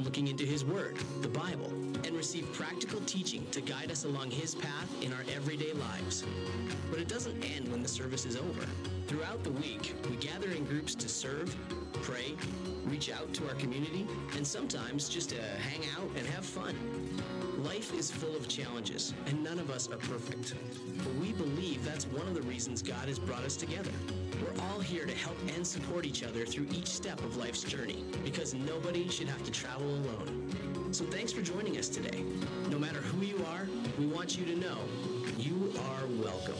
looking into His Word, the Bible, and receive practical teaching to guide us along His path in our everyday lives. But it doesn't end when the service is over. Throughout the week, we gather in groups to serve, pray, reach out to our community, and sometimes just to hang out and have fun. Life is full of challenges, and none of us are perfect. But we believe that's one of the reasons God has brought us together. We're all here to help and support each other through each step of life's journey, because nobody should have to travel alone. So thanks for joining us today. No matter who you are, we want you to know you are welcome.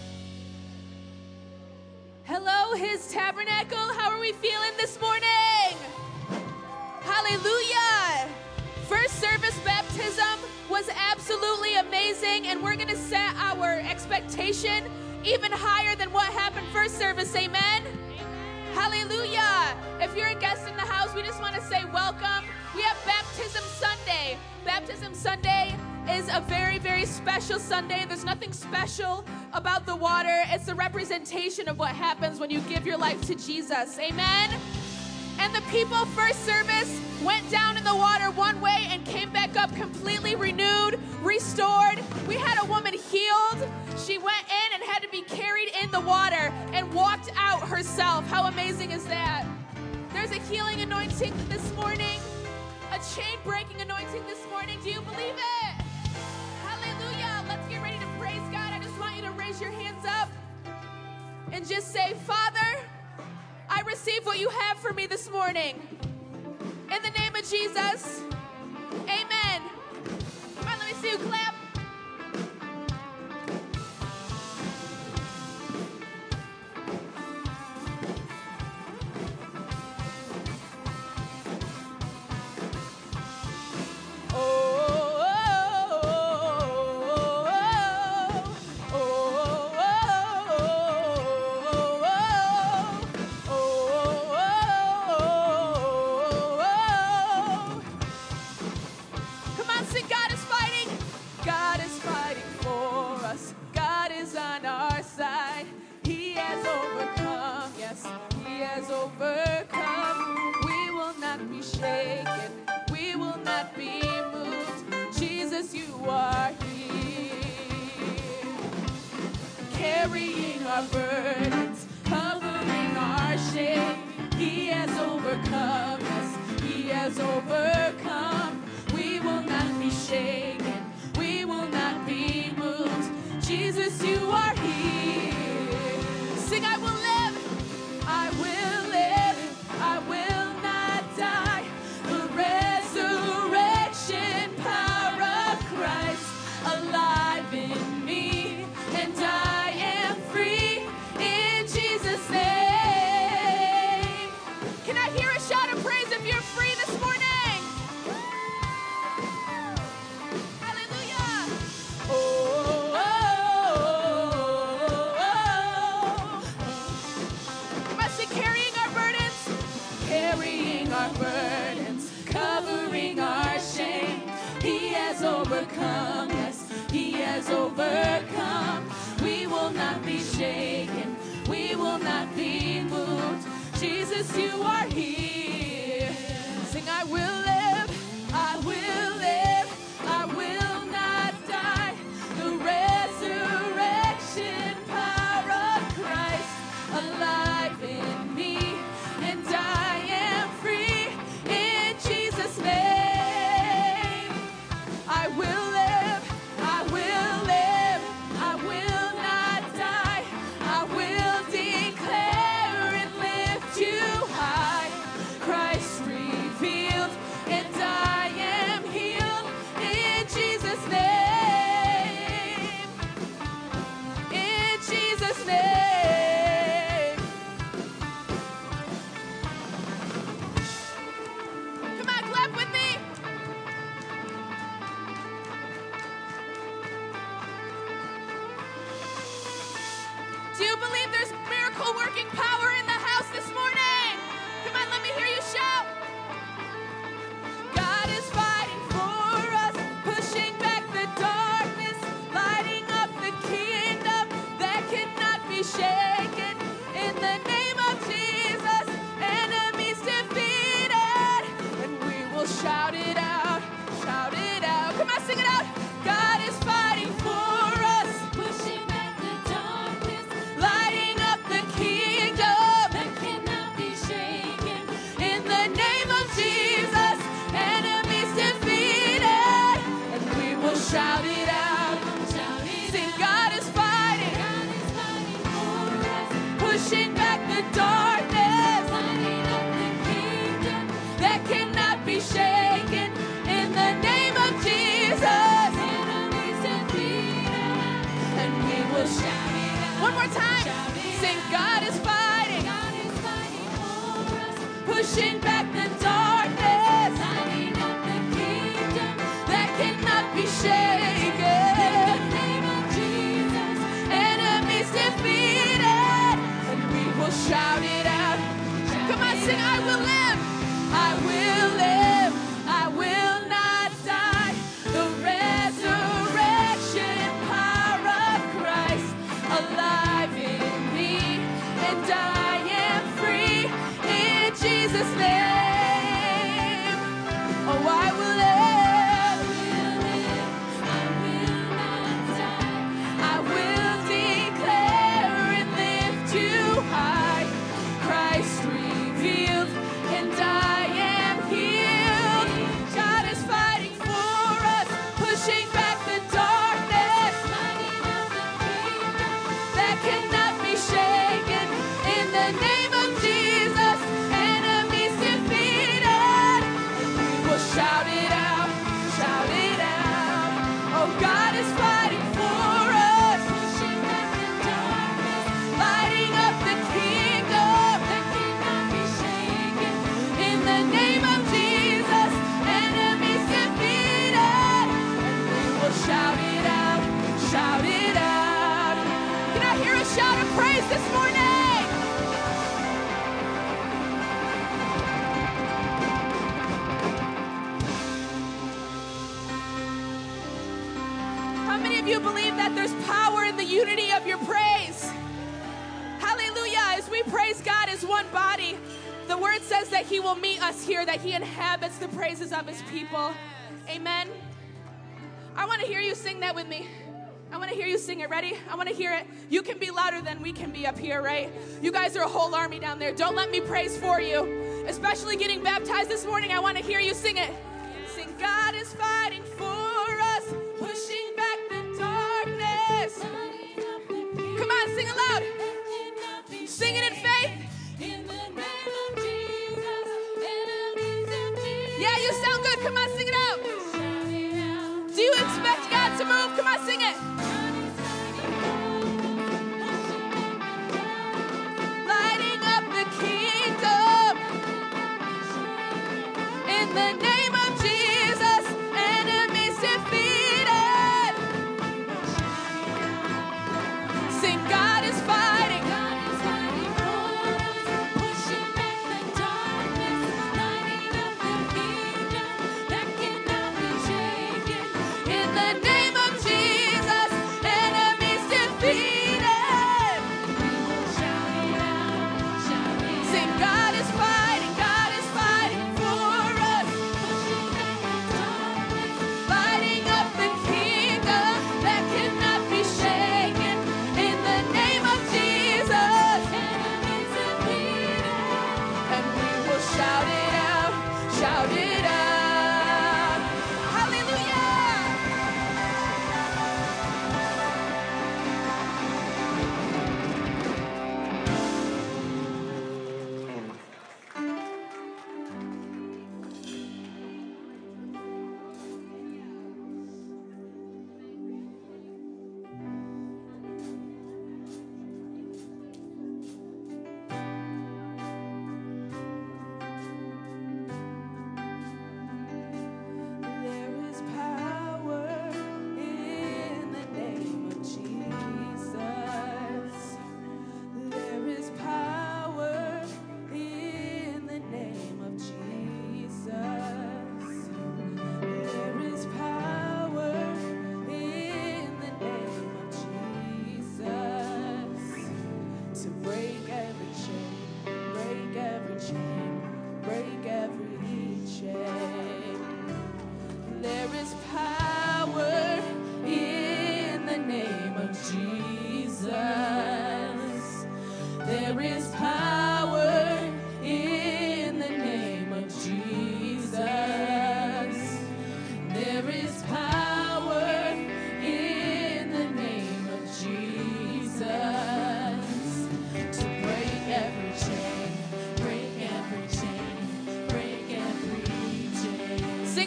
Hello, His Tabernacle. How are we feeling this morning? Hallelujah. First service baptism was absolutely amazing, and we're going to set our expectation even higher than what happened first service. Amen? Hallelujah. If you're a guest in the house, we just want to say welcome. We have Baptism Sunday. Baptism Sunday is a very, very special Sunday. There's nothing special about the water. It's the representation of what happens when you give your life to Jesus. Amen? And the people first service went down in the water one way and came back up completely renewed, restored. We had a woman healed. She went in and had to be carried in the water and walked out herself. How amazing is that? There's a healing anointing this morning, a chain-breaking anointing this morning. Do you believe it? Hallelujah. Let's get ready to praise God. I just want you to raise your hands up and just say, Father, I receive what you have for me this morning. In the name of Jesus, amen. Come on, let me see you clap. Carrying our burdens, covering our shame. He has overcome us. He has overcome. We will not be shaken. We will not be moved. Jesus, you are here. Sing, I will live. I will live. I will not die. The resurrection power of Christ alive in me, and I am free in Jesus' name. Can I hear a shout of praise if you're free this morning? Hallelujah. Oh, oh, oh, oh. Must be carrying our burdens, covering our shame. He has overcome, yes, He has overcome. We will not be shaken, we will not be moved. Jesus, you are here. Sing, I will live, I will live, I will not die. The resurrection power of Christ alive in me, and I am free in Jesus' name. I will live, I will live, I will not die. I will declare and lift you high. Christ revealed, and I am healed in Jesus' name. In Jesus' name. Come on, clap with me. Do you believe there's miracle working power in the house this morning? Come on, let me hear you shout. God is fighting for us, pushing back the darkness, lighting up the kingdom that cannot be shaken. In the name of Jesus, enemies defeated, and we will shout it pushing back the darkness, lighting up the kingdom that cannot be shaken. In the name of Jesus, enemies defeated, and we will shout it out. One more time. Sing, God is fighting. God is fighting for us. Pushing back the darkness, lighting up the kingdom that cannot be shaken. In the name of Jesus, enemies defeated, and we will shout it out. Come on, sing, I will live. I will live. I will not die. The resurrection power of Christ alive in me, and I am free in Jesus' name. Oh, I will live. I will not die. I will declare and lift you high. Christ revealed, and I am healed. God is fighting for us, pushing back the darkness, lighting up the kingdom that cannot be shaken. In the name of Jesus, enemies defeated, and we will shout it out, shout it out. Oh, God is fighting for us, pushing back the darkness, lighting up the kingdom that cannot be shaken. In the name of Jesus, enemies defeated, and we will shout it out, shout it out. Can I hear a shout of praise this morning? How many of you believe that there's power in the unity of your praise? Hallelujah. As we praise God as one body, the word says that he will meet us here, that he inhabits the praises of his people. Amen. I want to hear you sing that with me. I want to hear you sing it. Ready? I want to hear it. You can be louder than we can be up here, right? You guys are a whole army down there. Don't let me praise for you. Especially getting baptized this morning, I want to hear you sing it. Sing, God is fighting for us, pushing back the darkness. Come on, sing it loud. Sing it in faith. In the name of Jesus, enemies defeated. Yeah, you sound good. Come on, sing it out. Do you expect God to move? Come on, sing it. Lighting up the kingdom. In the name of Jesus, enemies defeated. Sing, God is fighting. God is fighting for us, pushing back the darkness, lighting up the kingdom that cannot be shaken. In the name of Jesus, enemies defeated. We will shout it out, shout it out. Sing, God is fighting for us,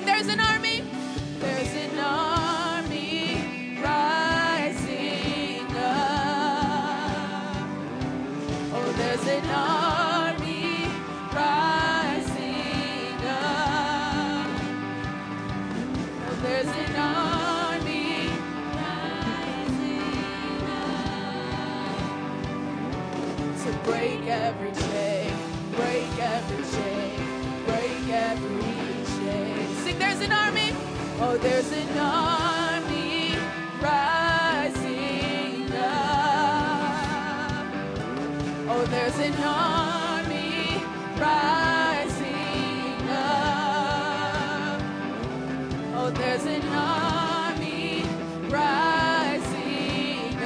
there's an army. There's an army rising up. Oh, there's an army rising up. Oh, there's an army rising up to break every chain, break every chain, break every chain. Sing, there's an army. Oh, there's an army rising up. Oh, there's an army rising up. Oh, there's an army rising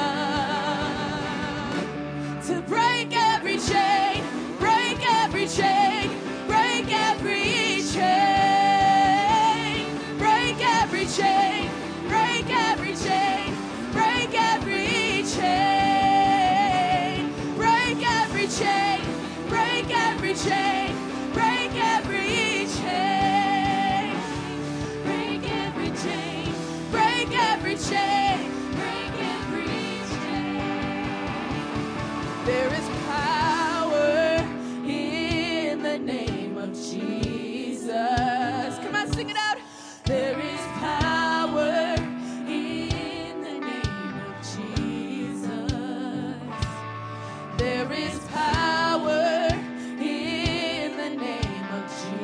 up to break every chain, break every chain, break every chain, break every chain, break every chain, break every chain, break every chain, break every chain, break every chain, break every chain, break every chain, break every chain. There is power in the name of Jesus. Come on, sing it out. There is power in the name of Jesus. There is power in the name of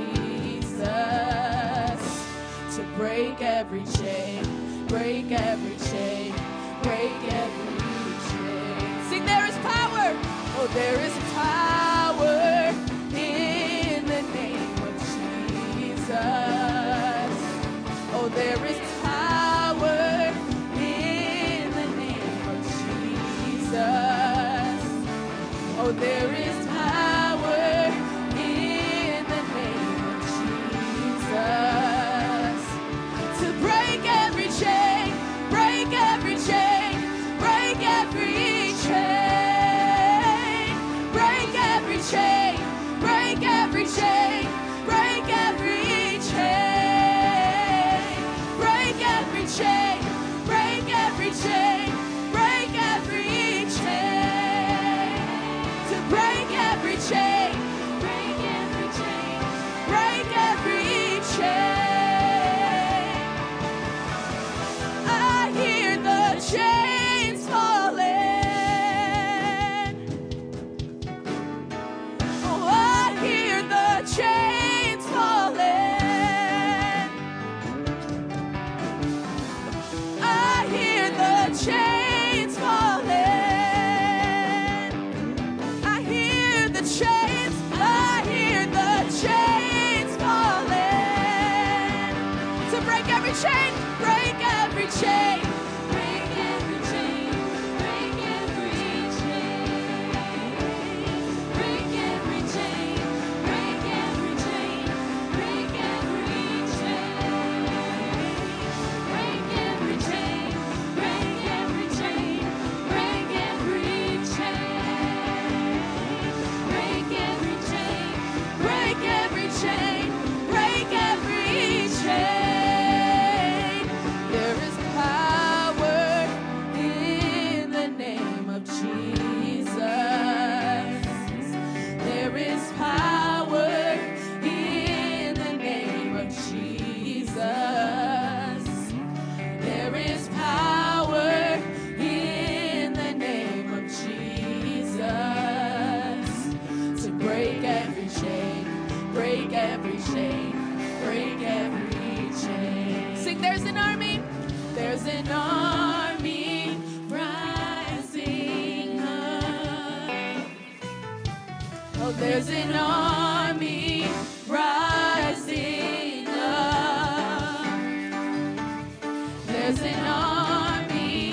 Jesus to break every chain, break every chain, break every chain. Sing, there is power. Oh, there is power in the name of Jesus. Oh, there is power in the name of Jesus. Oh, there is power in the name of Jesus to break every chain, break every chain, break every chain, break every chain, break every chain, break every chain, break every chain, break every chain, break every chain, to break every chain, break every chain, break every chain. I hear the chains falling. Oh, I hear the chains falling. I hear the chains falling. I hear the chains, I hear the chains falling. To break every chain, break every chain, break every chain, break every chain, break every chain, break every chain, break every chain, break every chain, break every chain, break every chain, break every chain, break every chain, break every chain. There is power in the name of Jesus. There is power in the name of Jesus. There is power in the name of Jesus to break every chain, break every chain, break every chain. Sing, there's an army. There's an army rising up. Oh, there's an army rising up. There's an army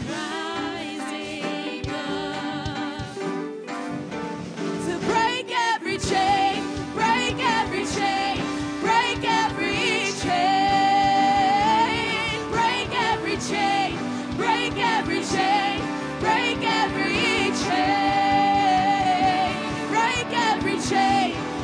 rising up to break every chain, break every chain, break every chain, break every chain, break every chain, break every chain, break every chain,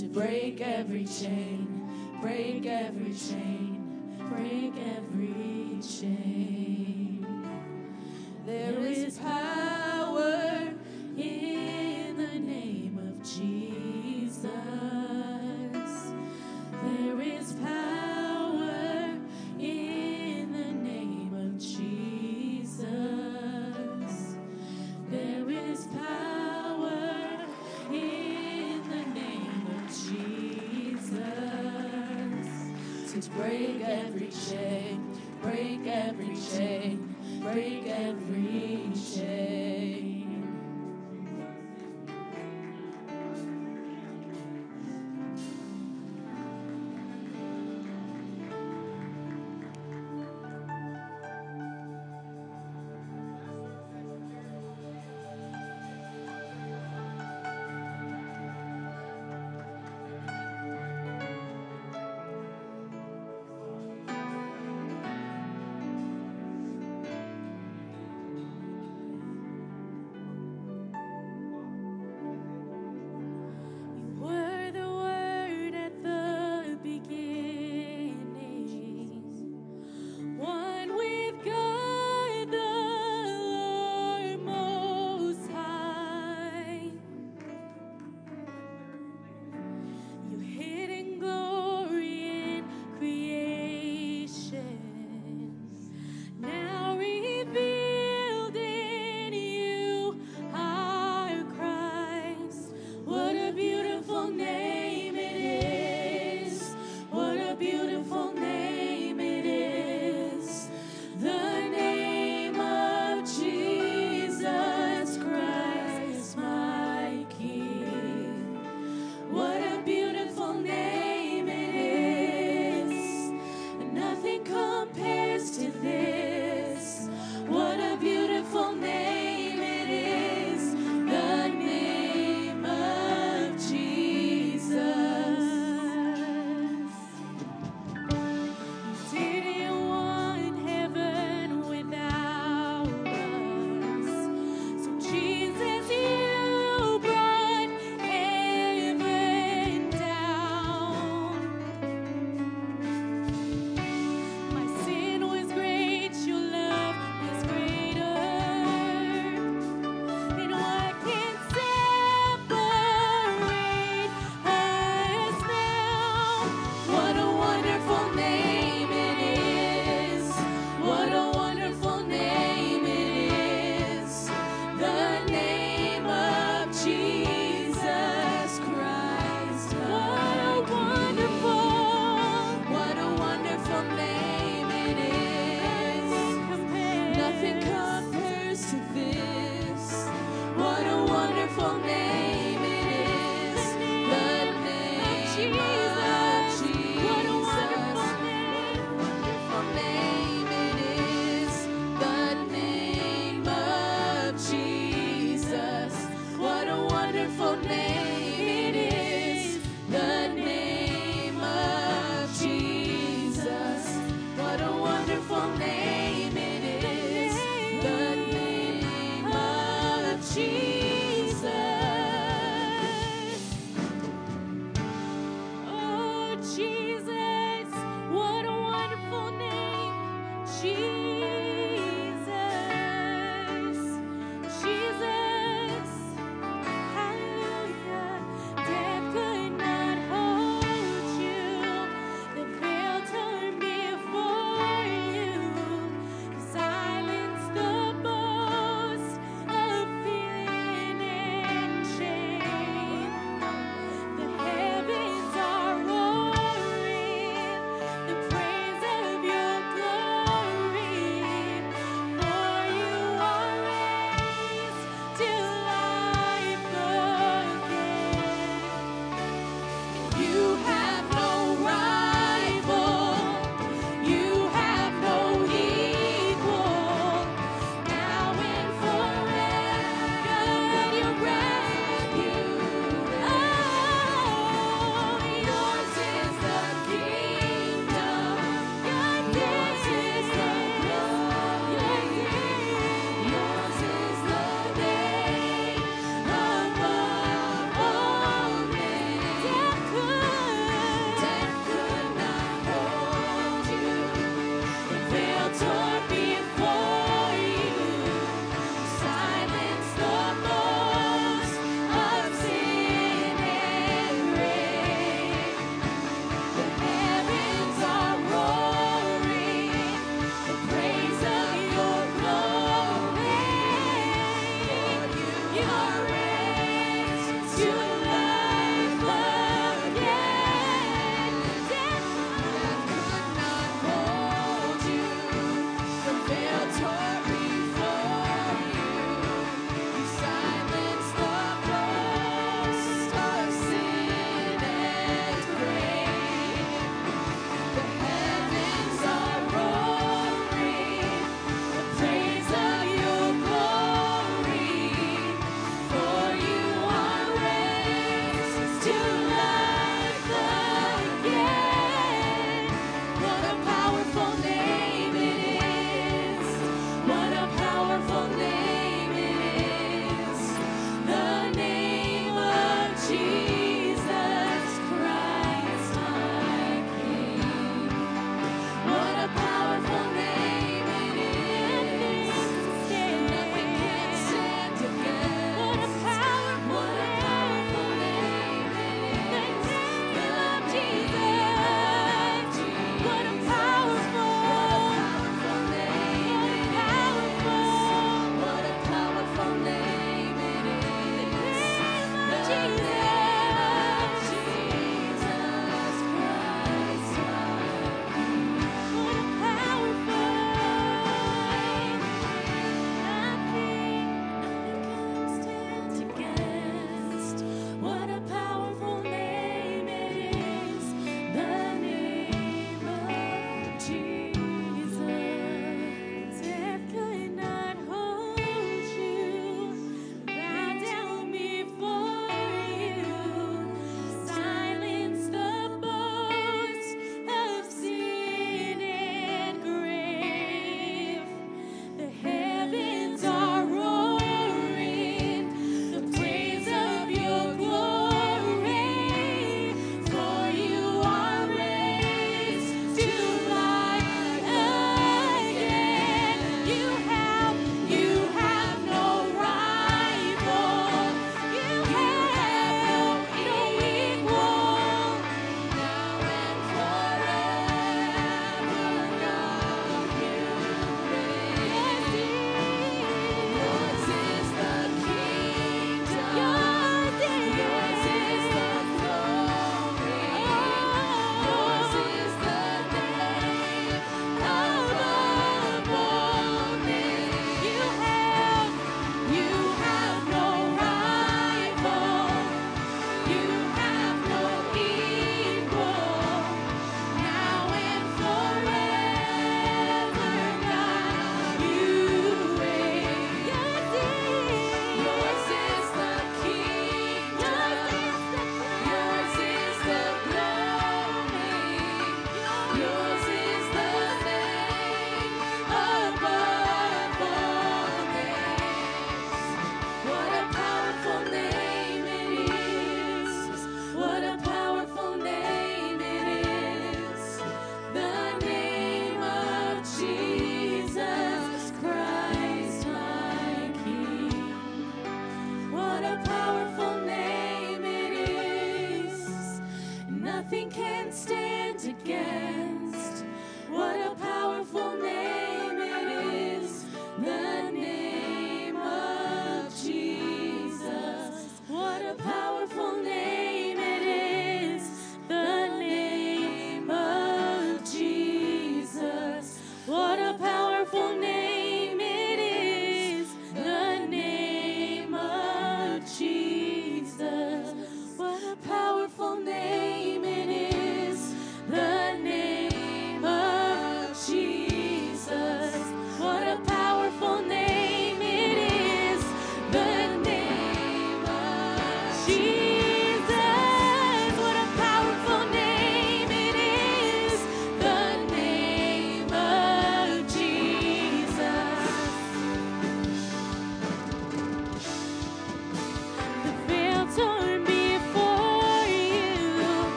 to break every chain, break every chain, break every chain. There is power in the name of Jesus. There is power in the name of Jesus. There is power in the name of Jesus to break every chain, break every chain, break every chain. are raised to life again. Death could not hold you. The veil tore before you. You silenced the ghost of sin and grave. The heavens are roaring, the praise of your glory. For you are raised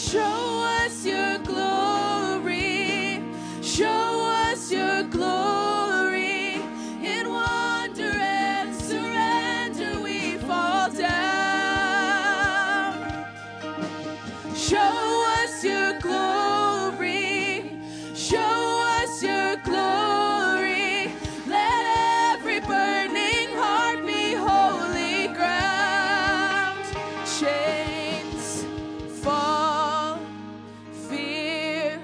Show us your glory. Show us your glory. In wonder and surrender we fall down. Show us your glory. Show us your glory. Let every burning heart be holy ground. Chains fall, fear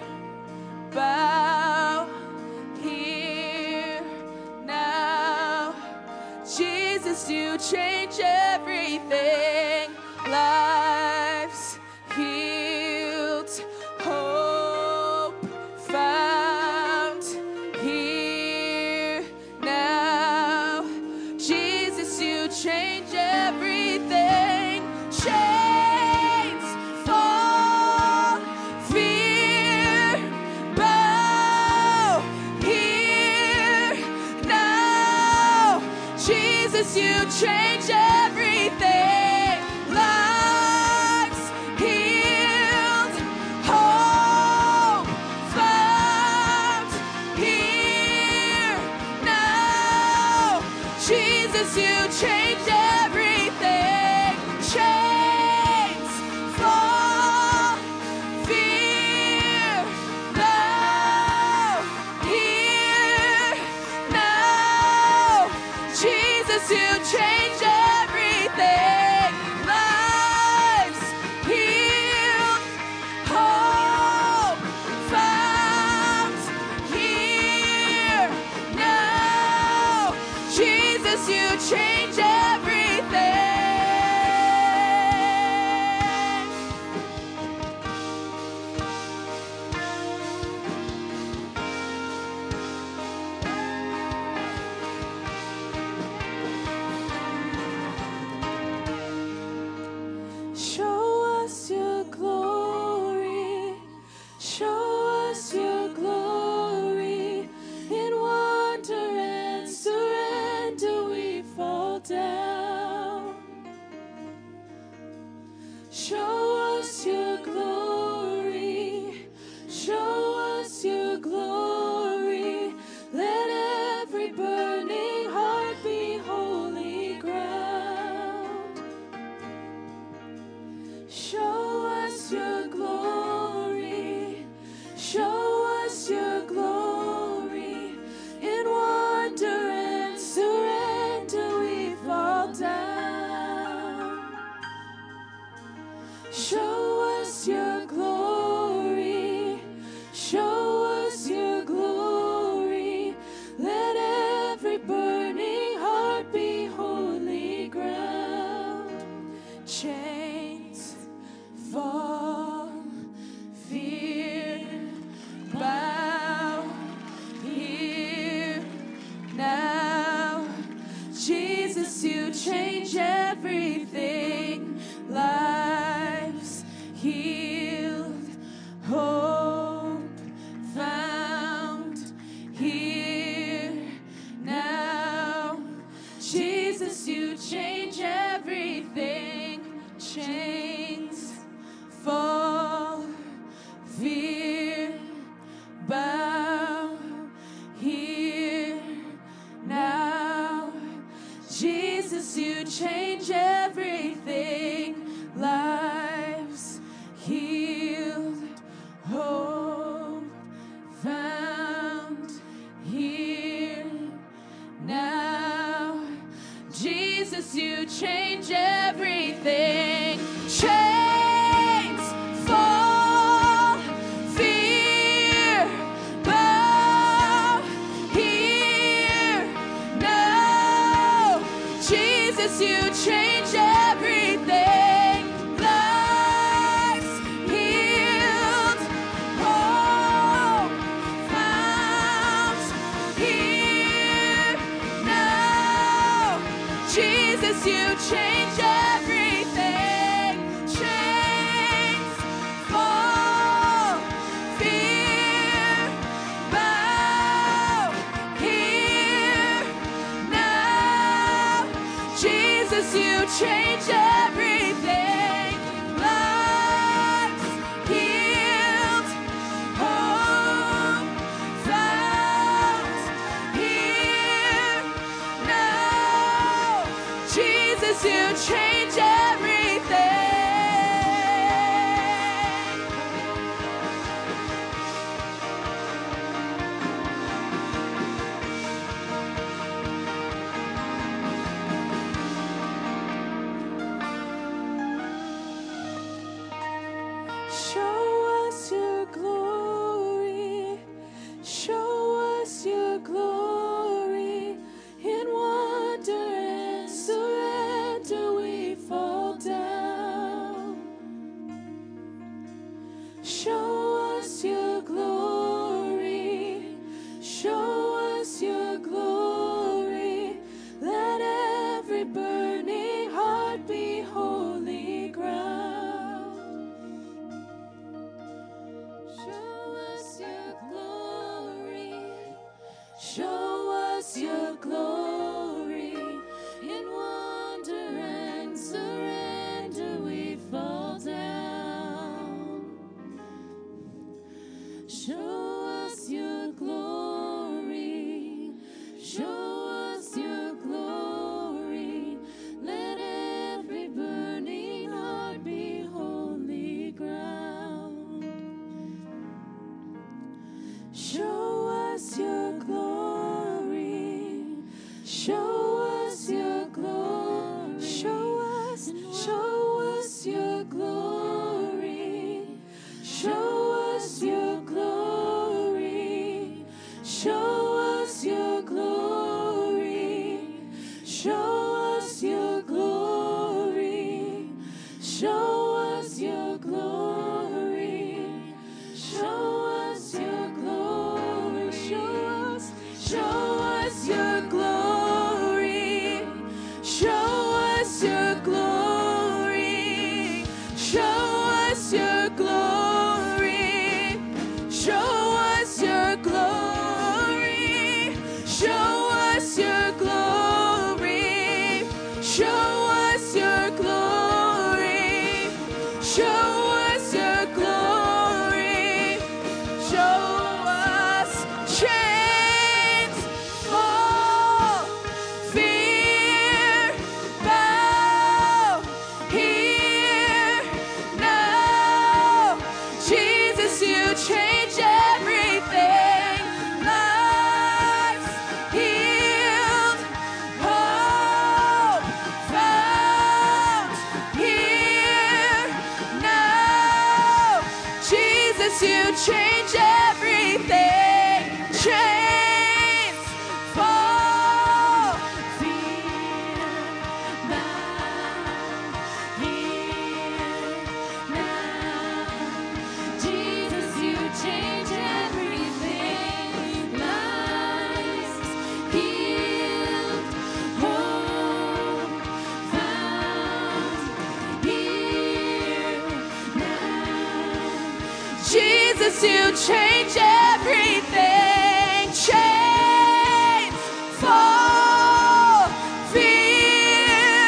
bow here now. Jesus, you change everything. Lives healed, hope found here now. Jesus, you change everything. Chains fall, fear bow here now. Jesus, you change everything. Lives healed, hope found here now. Jesus, you change everything. Chains fall, fear bow here now. Jesus, you change everything. Lives healed, hope found here now. Jesus, you change everything. Show us your glory. Show us your glory. In wonder and surrender we fall down. Show us your glory. Show us your glory. Let every burning heart be holy ground. Show us your glory. Show us your glory. In wonder and surrender we fall down. Show us your glory. Show us your glory. Let every burning heart be holy ground. Chains fall, fear bow here now. Jesus, you change everything. Lives healed, hope found here now. Jesus, you change everything. Chains fall, fear bow here now. Jesus, you change everything. Lives healed, hope found here now. Jesus, you change everything. Chains fall, fear bow here now. Jesus, you change everything. Lives healed, hope found here now. Jesus, you change everything. Chains fall, fear bow here now. Jesus, you change everything. Lives healed. Jesus, you change everything. Show us your glory. Show us your glory. In wonder and surrender we fall down. Show us your glory. Show us your glory. Let every burning heart be holy ground. Show us your glory. Show us your glory. In wonder and surrender we fall down. Show us your glory. Show us your glory. Let every burning heart be holy ground. Show us your glory. Show us your glory. Show us your glory. Show us your glory. Show us your glory. Show us your glory. Show us your glory. Show us your glory. Show us your glory. Show us your glory. Show us your glory. Show us your glory. Show us your glory. Show us your glory. Show us your glory. Show us chains fall, fear bow here now. Jesus, you change everything. Lives healed, hope found here now. Jesus, you change everything. Chains fall, fear bound here now. Jesus, you change everything. Lives healed, hope found here now. Jesus, you change everything. Chains fall, fear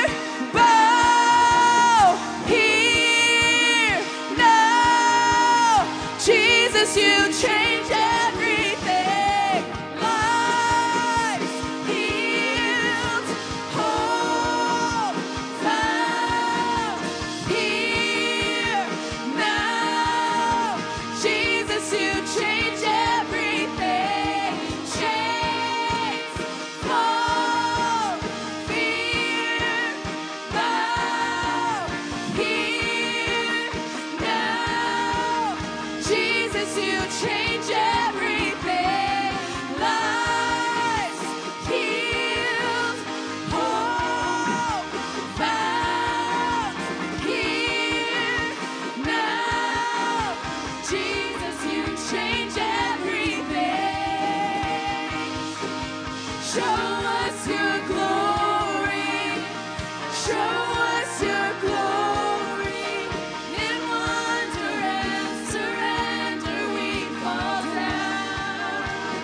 bow here now. Jesus, you change everything. Lives healed, hope found here now. Jesus, you change everything. Chains fall, fear bow here now. Jesus, you change everything. Lives healed, hope found here now. Jesus, you change everything. Show us your glory. Show us your glory. In wonder and surrender we fall down.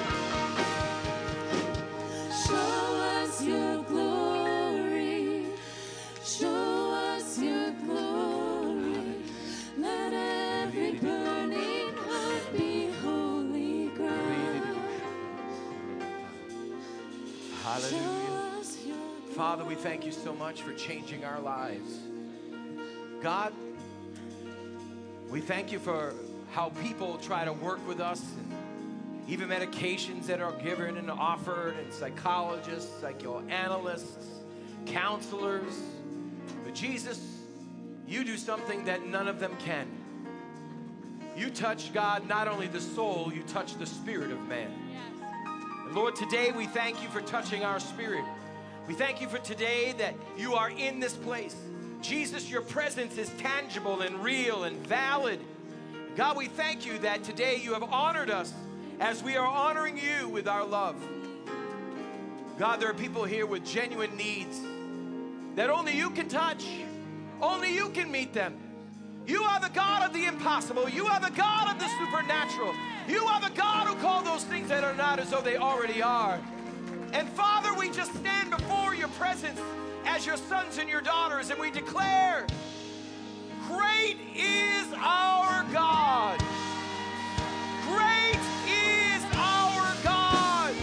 Show us your glory. Show us your glory. Let every burning heart be holy ground. Hallelujah. Show us your Father, we thank you so much for changing our lives. God, we thank you for how people try to work with us, and even medications that are given and offered, and psychologists, psychoanalysts, counselors. But Jesus, you do something that none of them can. You touch, God, not only the soul, you touch the spirit of man. And Lord, today we thank you for touching our spirit. We thank you for today that you are in this place. Jesus, your presence is tangible and real and valid. God, we thank you that today you have honored us as we are honoring you with our love. God, there are people here with genuine needs that only you can touch. Only you can meet them. You are the God of the impossible. You are the God of the supernatural. You are the God who called those things that are not as though they already are. And Father, we just stand before your presence as your sons and your daughters, and we declare, great is our God. Great is our God.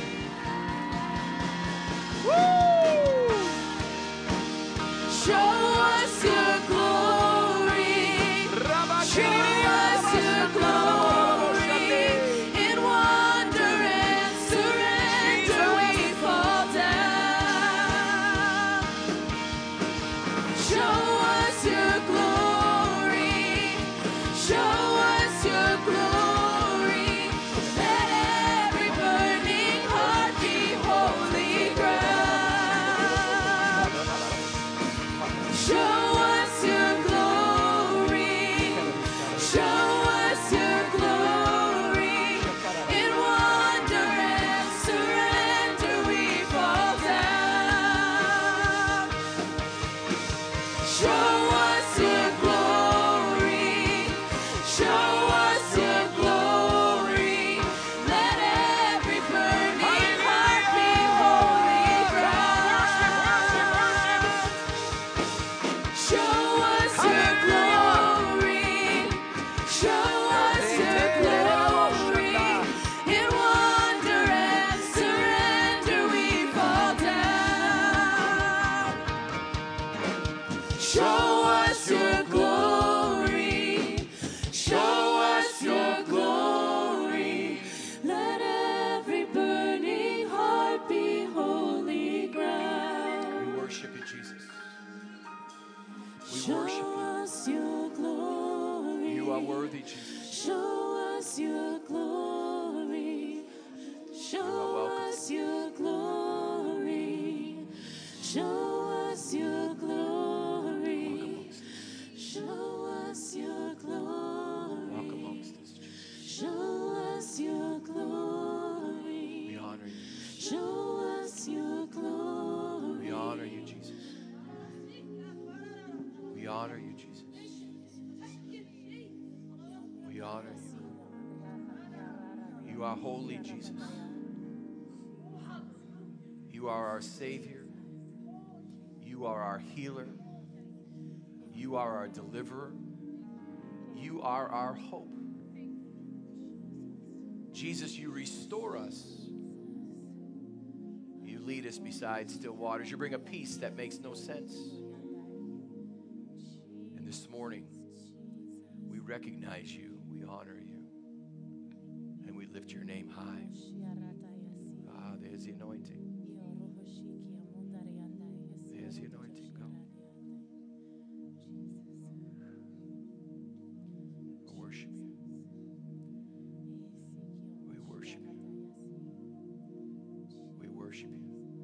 Woo! Show us your glory. Show us your glory. In wonder and surrender we fall down. Show us your glory. Show us your glory. Let every burning heart be holy ground. Show us your glory. Show us your glory. In wonder and surrender we fall down. Show us your glory. Show us your glory. Let every burning heart be holy ground. Show us your glory. Show us your glory. In wonder and surrender we fall down. Show us your glory. Show us your glory. Let every burning heart be holy ground. We worship you, Jesus. We worship Show you. us your glory. You are worthy, Jesus. Show us your glory. Show welcome. us your glory. Show us your glory. Show us your glory. Walk amongst us, Jesus. Show us your We glory. honor you. Show us your glory. We honor you, Jesus. We honor you, Jesus. We honor you. You are holy, Jesus. You are our Savior. You are our healer. You are our deliverer. You are our hope. Jesus, you restore us. You lead us beside still waters. You bring a peace that makes no sense. And this morning, we recognize you, we honor you, and we lift your name high. Ah, there's the anointing. There's the anointing. Go. We worship you. We worship you. We worship you.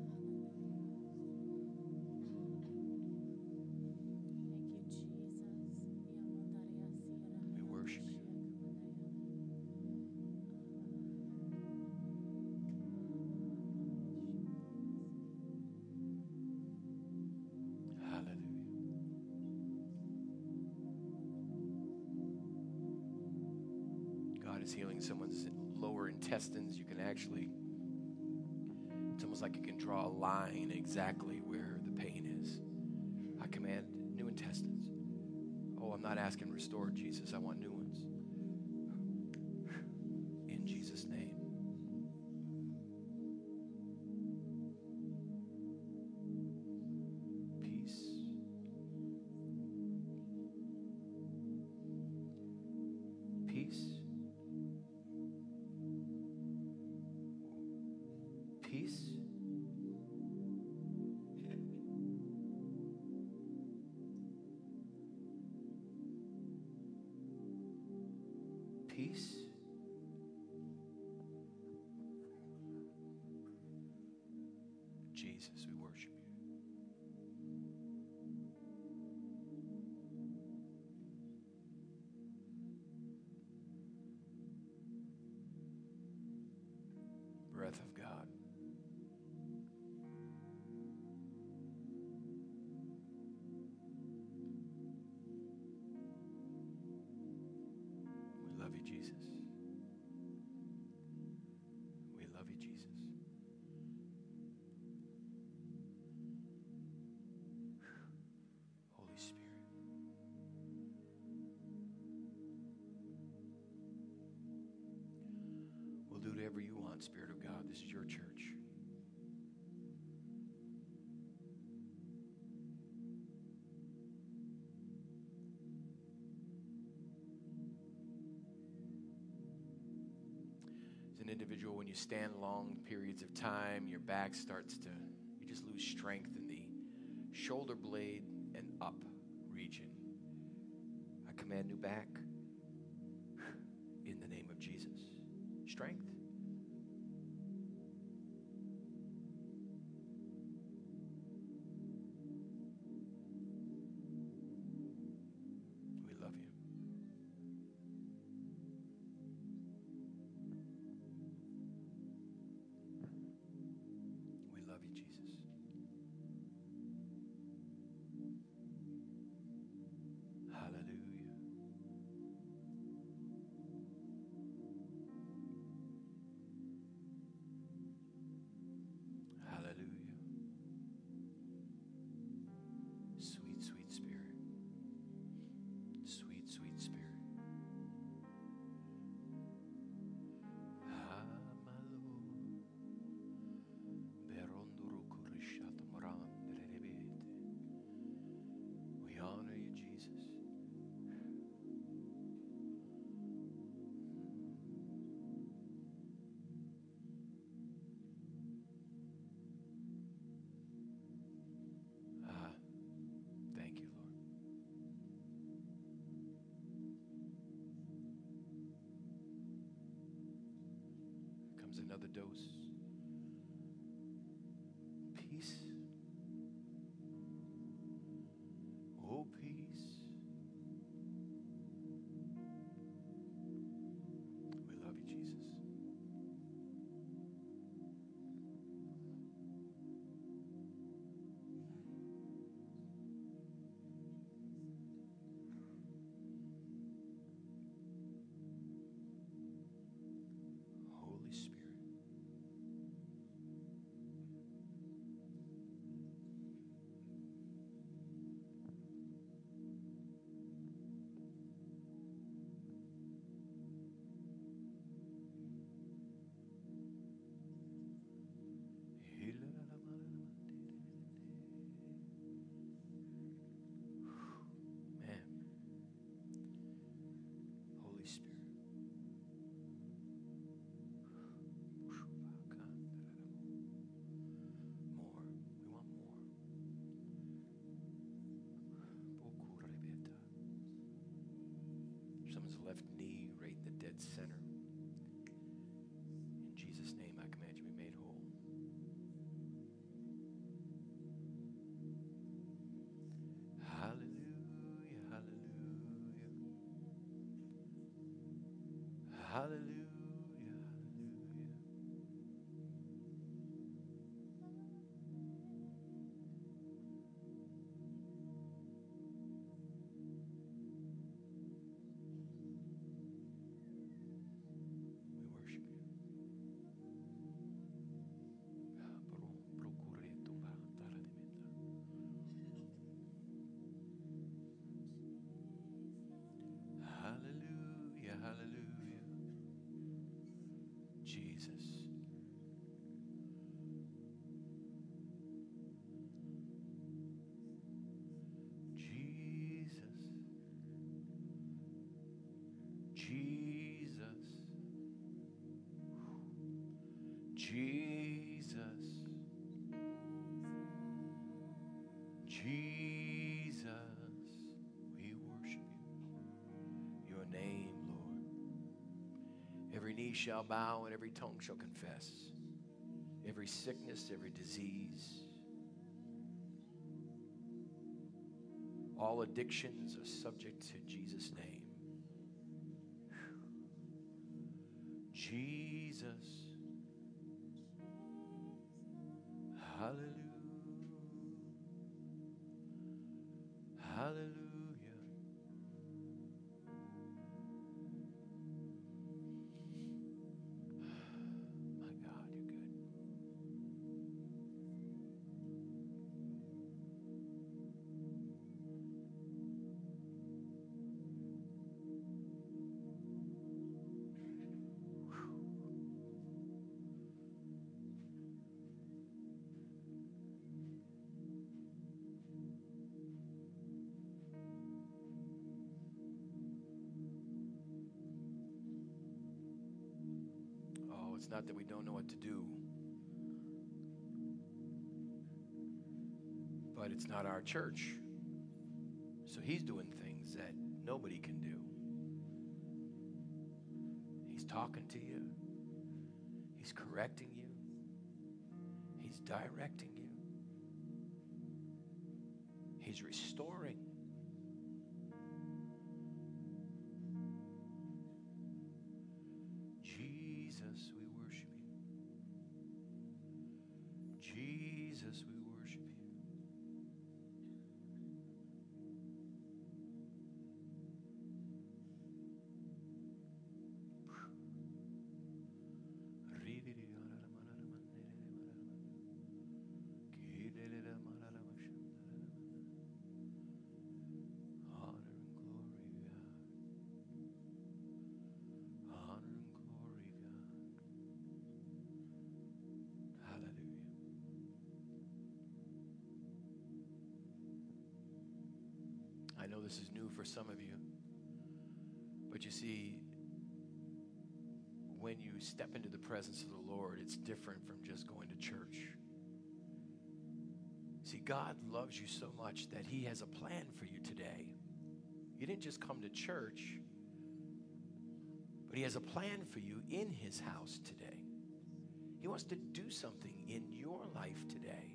We worship you. Hallelujah. God is healing someone's lower intestines. You can actually, it's almost like you can draw a line exactly where the pain is. I command new intestines. Oh, I'm not asking restored, Jesus. I want new ones. In Jesus' name. Peace. Peace. Jesus, we worship you. Breath of God. We love you, Jesus. We love you, Jesus. Holy Spirit. We'll do whatever you want, Spirit of God. This is your church. As an individual, when you stand long periods of time, your back starts to, you just lose strength in the shoulder blade and up region. I command new back in the name of Jesus. Strength. We love you. We love you, Jesus. Hallelujah. Hallelujah. Sweet, sweet Spirit. Sweet, sweet Spirit. Ah, my Lord. Berondoro kurishata moran derebete. We honor you, Jesus. Ah, thank you, Lord. Here comes another dose. Peace. Oh, peace. We love you, Jesus. Holy Spirit. Man, Holy Spirit. More. We want more. Someone's left knee right in the dead center. In Jesus' name, I command you to be made whole. Hallelujah, hallelujah. Hallelujah, hallelujah. We worship you. Hallelujah, hallelujah. Jesus. Jesus. Jesus. Jesus. shall bow and every tongue shall confess. Every sickness, every disease, all addictions are subject to Jesus' name. Jesus. Hallelujah. Hallelujah. My God, you're good. Oh, it's not that we don't know what to do, but it's not our church. So he's doing things that nobody can do. He's talking to you. He's correcting you. He's directing you. He's restoring. Jesus, we worship you. Jesus, we worship you. Honor and glory, God. Honor and glory, God. Hallelujah. I know this is new for some of you, but you see, when you step into the presence of the Lord, it's different from just going to church. See, God loves you so much that He has a plan for you today. You didn't just come to church, but He has a plan for you in His house today. He wants to do something in your life today.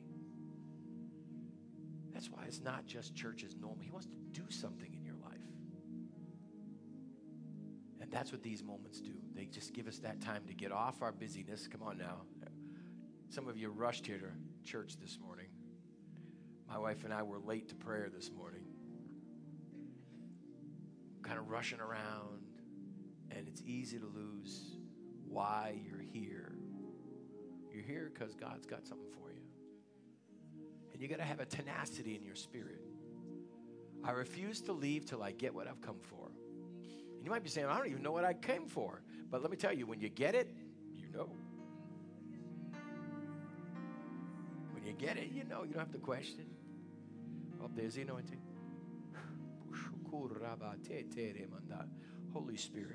That's why it's not just church as normal. He wants to do something in your life. And that's what these moments do. They just give us that time to get off our busyness. Come on now. Some of you rushed here to church this morning. My wife and I were late to prayer this morning. Kind of rushing around, and it's easy to lose why you're here. You're here because God's got something for you. And you got to have a tenacity in your spirit. I refuse to leave till I get what I've come for. And you might be saying, I don't even know what I came for. But let me tell you, when you get it, you know. When you get it, you know. You don't have to question. Oh, there's the anointing. Holy Spirit.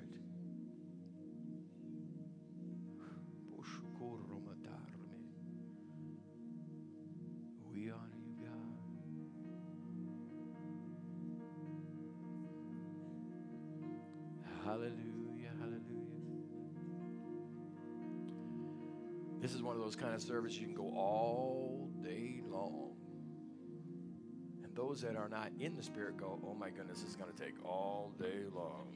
We honor you, God. Hallelujah, hallelujah. This is one of those kind of services you can go all day long. And those that are not in the Spirit go, oh my goodness, this is going to take all day long.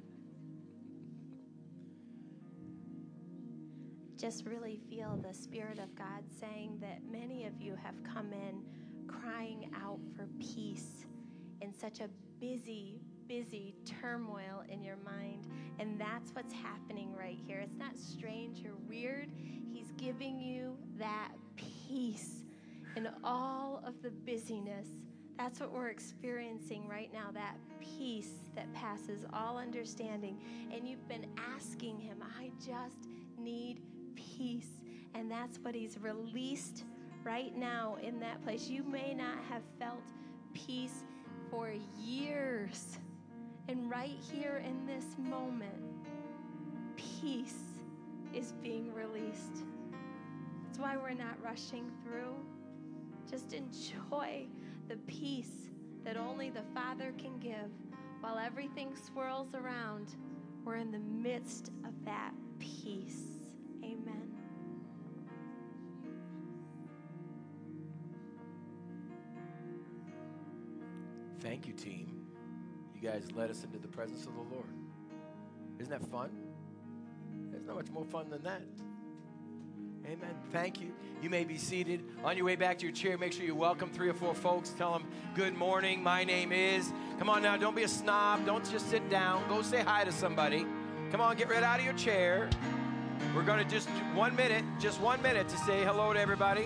Just really feel the Spirit of God saying that many of you have come in crying out for peace in such a busy turmoil in your mind. And that's what's happening right here. It's not strange or weird. He's giving you that peace in all of the busyness. That's what we're experiencing right now, that peace that passes all understanding. And you've been asking Him, I just need peace. And that's what He's released right now in that place. You may not have felt peace for years. And right here in this moment, peace is being released. That's why we're not rushing through. Just enjoy the peace that only the Father can give. While everything swirls around, we're in the midst of that peace. Amen. Thank you, team. You guys led us into the presence of the Lord. Isn't that fun? There's not much more fun than that. Amen. Thank you. You may be seated. On your way back to your chair, make sure you welcome 3 or 4 folks. Tell them, good morning, my name is. Come on now, don't be a snob. Don't just sit down. Go say hi to somebody. Come on, get right out of your chair. We're going to just 1 minute to say hello to everybody.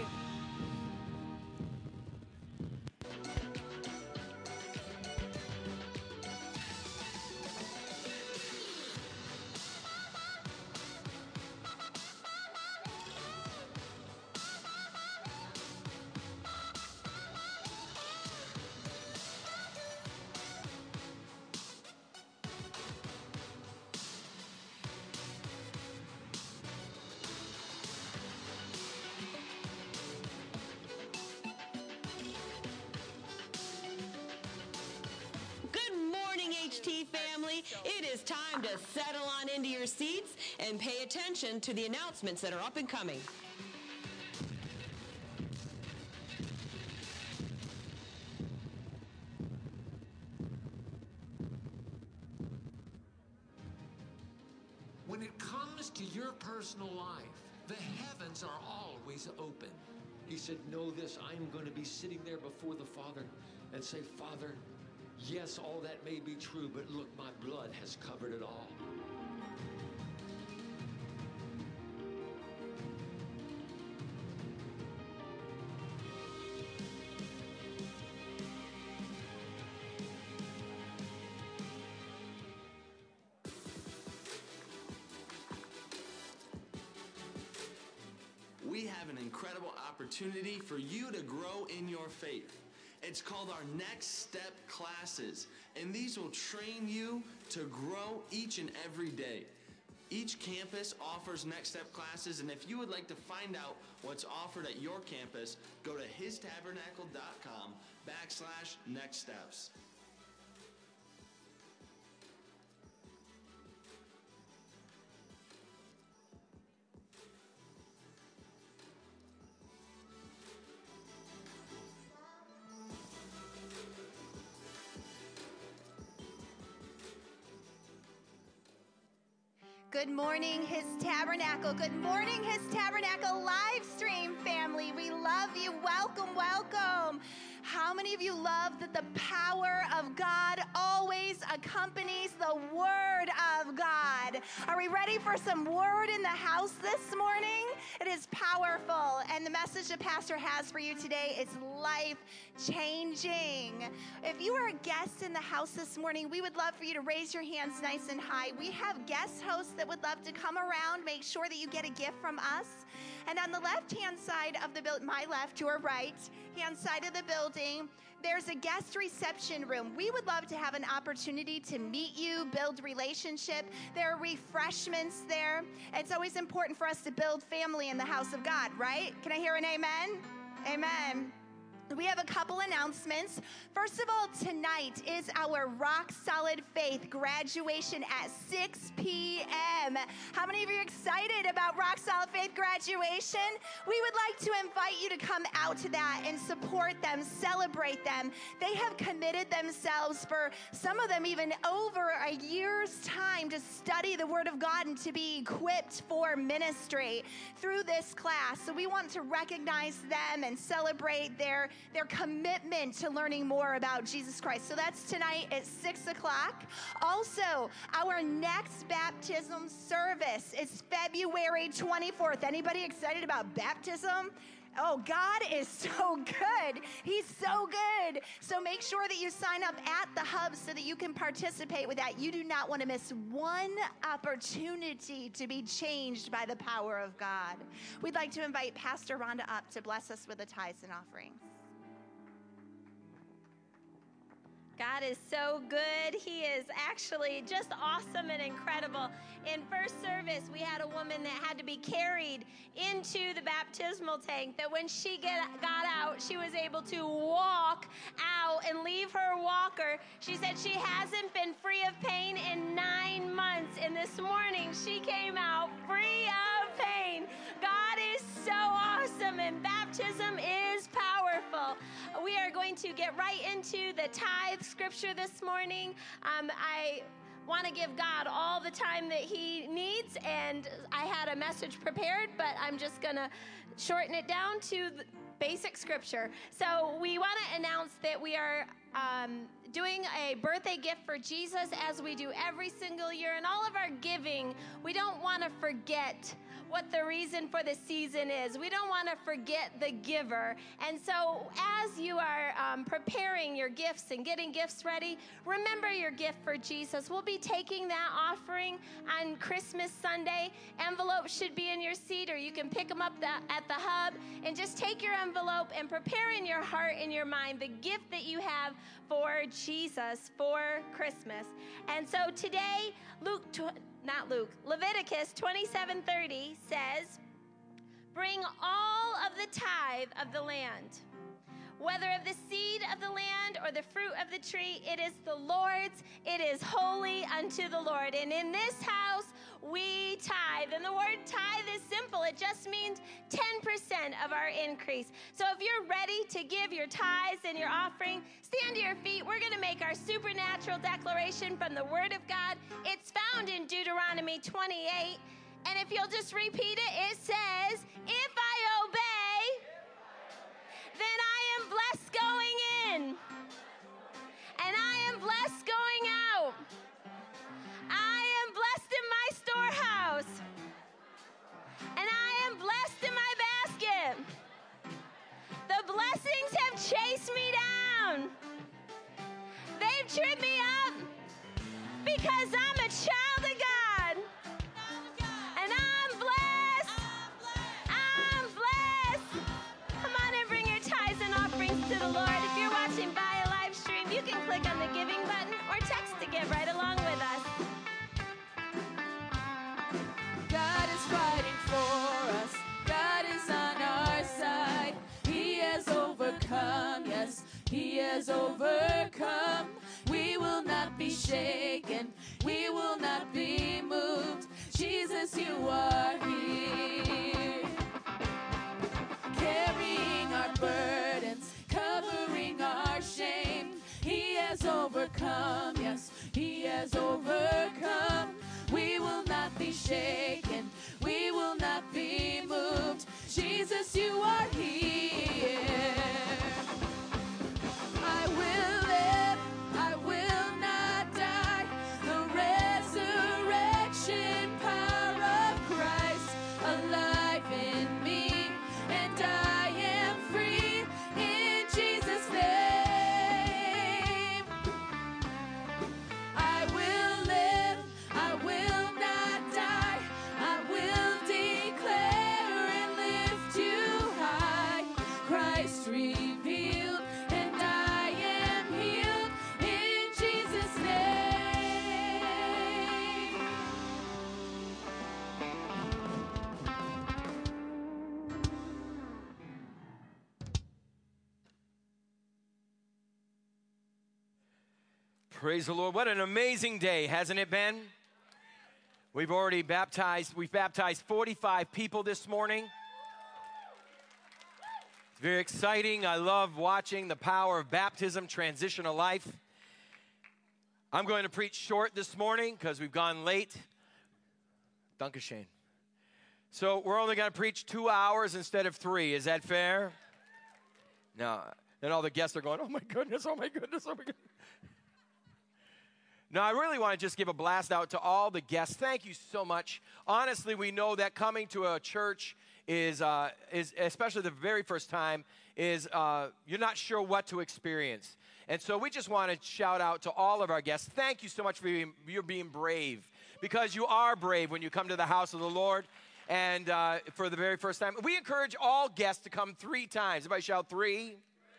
Family, it is time to settle on into your seats and pay attention to the announcements that are up and coming. When it comes to your personal life, the heavens are always open. He said, know this, I am going to be sitting there before the Father and say, Father, yes, all that may be true, but look, my blood has covered it all. We have an incredible opportunity for you to grow in your faith. It's called our Next Step classes, and these will train you to grow each and every day. Each campus offers Next Step classes, and if you would like to find out what's offered at your campus, go to histabernacle.com/nextsteps. Good morning, His Tabernacle. Good morning, His Tabernacle live stream family. We love you. Welcome, welcome. How many of you love that the power of God always accompanies the Word of God? Are we ready for some Word in the house this morning? It is powerful, and the message the pastor has for you today is life-changing. If you are a guest in the house this morning, we would love for you to raise your hands nice and high. We have guest hosts that would love to come around, make sure that you get a gift from us. And on the left-hand side of the building, my left, your right, hand side of the building, there's a guest reception room. We would love to have an opportunity to meet you, build relationship. There are refreshments there. It's always important for us to build family in the house of God, right? Can I hear an amen? Amen. We have a couple announcements. First of all, tonight is our Rock Solid Faith graduation at 6 p.m. How many of you are excited about Rock Solid Faith graduation? We would like to invite you to come out to that and support them, celebrate them. They have committed themselves for some of them even over a year's time to study the Word of God and to be equipped for ministry through this class. So we want to recognize them and celebrate their commitment to learning more about Jesus Christ. So that's tonight at 6 o'clock. Also, our next baptism service is February 24th. Anybody excited about baptism? Oh, God is so good. He's so good. So make sure that you sign up at the hub so that you can participate with that. You do not want to miss one opportunity to be changed by the power of God. We'd like to invite Pastor Rhonda up to bless us with the tithes and offerings. God is so good. He is actually just awesome and incredible. In first service, we had a woman that had to be carried into the baptismal tank, that when she got out, she was able to walk out and leave her walker. She said she hasn't been free of pain in 9 months, and this morning she came out free of pain. God is so awesome, and baptism is powerful. We are going to get right into the tithe scripture this morning. I want to give God all the time that he needs, and I had a message prepared, but I'm just going to shorten it down to the basic scripture. So we want to announce that we are doing a birthday gift for Jesus, as we do every single year. And all of our giving, we don't want to forget what the reason for the season is. We don't want to forget the giver. And so as you are preparing your gifts and getting gifts ready, remember your gift for Jesus. We'll be taking that offering on Christmas Sunday. Envelopes should be in your seat, or you can pick them up at the hub, and just take your envelope and prepare in your heart and your mind the gift that you have for Jesus for Christmas. And so today, Leviticus 27:30 says, "Bring all of the tithe of the land, whether of the seed of the land or the fruit of the tree. It is the Lord's. It is holy unto the Lord." And in this house, we tithe. And the word tithe is simple. It just means 10% of our increase. So if you're ready to give your tithes and your offering, stand to your feet. We're going to make our supernatural declaration from the Word of God. It's found in Deuteronomy 28. And if you'll just repeat it, it says, "If I obey, then I am blessed going in, and I am blessed going out. I am blessed in my storehouse, and I am blessed in my basket. The blessings have chased me down. They've tripped me up because I'm a child of God, and I'm blessed. I'm blessed." Come on and bring your tithes and offerings to the Lord. If you're watching via live stream, you can click on the giving button or text to give right along with us. God is fighting for us. God is on our side. He has overcome. Yes, he has overcome. We will not be shaken. We will not be moved. Jesus, you are here. Carrying our burdens, covering our shame. He has overcome. Yes, he has overcome. We will not be shaken. We will not be moved. Jesus, you are here. I will live. I will not die. The resurrection power of Christ alive in me, and I am free in Jesus' name. I will live. I will not die. I will declare and lift you high. Christ revealed, and I am healed in Jesus' name. Praise the Lord. What an amazing day, hasn't it been? We've baptized 45 people this morning. It's very exciting. I love watching the power of baptism transition a life. I'm going to preach short this morning because we've gone late. Dankeschön. So we're only going to preach 2 hours instead of 3. Is that fair? No. And all the guests are going, "Oh my goodness, oh my goodness, oh my goodness." Now, I really want to just give a blast out to all the guests. Thank you so much. Honestly, we know that coming to a church is especially the very first time, you're not sure what to experience. And so we just want to shout out to all of our guests. Thank you so much for being brave, because you are brave when you come to the house of the Lord. And for the very first time, we encourage all guests to come 3 times. Everybody shout 3.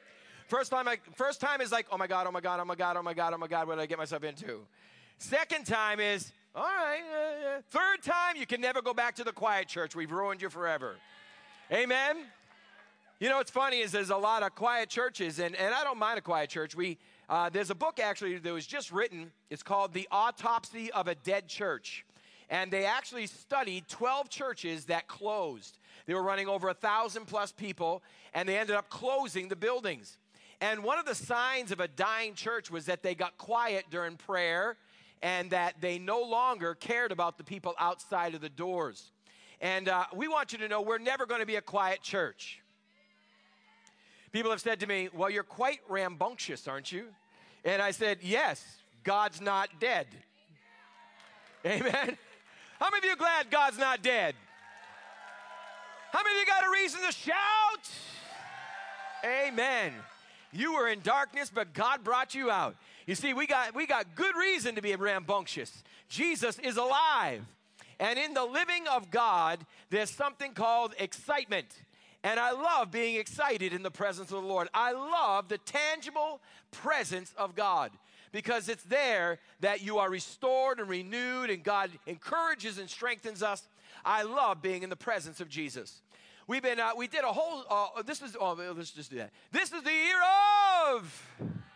First time is like, oh my God, oh my God, oh my God, oh my God, oh my God, what did I get myself into? Second time is, all right. Third time, you can never go back to the quiet church. We've ruined you forever. Amen? You know what's funny is there's a lot of quiet churches, and I don't mind a quiet church. There's a book actually that was just written. It's called The Autopsy of a Dead Church. And they actually studied 12 churches that closed. They were running over 1,000 plus people, and they ended up closing the buildings. And one of the signs of a dying church was that they got quiet during prayer and that they no longer cared about the people outside of the doors. And we want you to know we're never going to be a quiet church. People have said to me, well, you're quite rambunctious, aren't you? And I said, yes, God's not dead. Amen. How many of you are glad God's not dead? How many of you got a reason to shout? Amen. You were in darkness, but God brought you out. You see, we got good reason to be rambunctious. Jesus is alive. And in the living of God, there's something called excitement. And I love being excited in the presence of the Lord. I love the tangible presence of God because it's there that you are restored and renewed and God encourages and strengthens us. I love being in the presence of Jesus. We did a whole, let's just do that. This is the year of,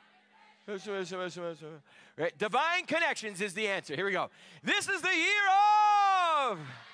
right? Divine connections is the answer. Here we go. This is the year of.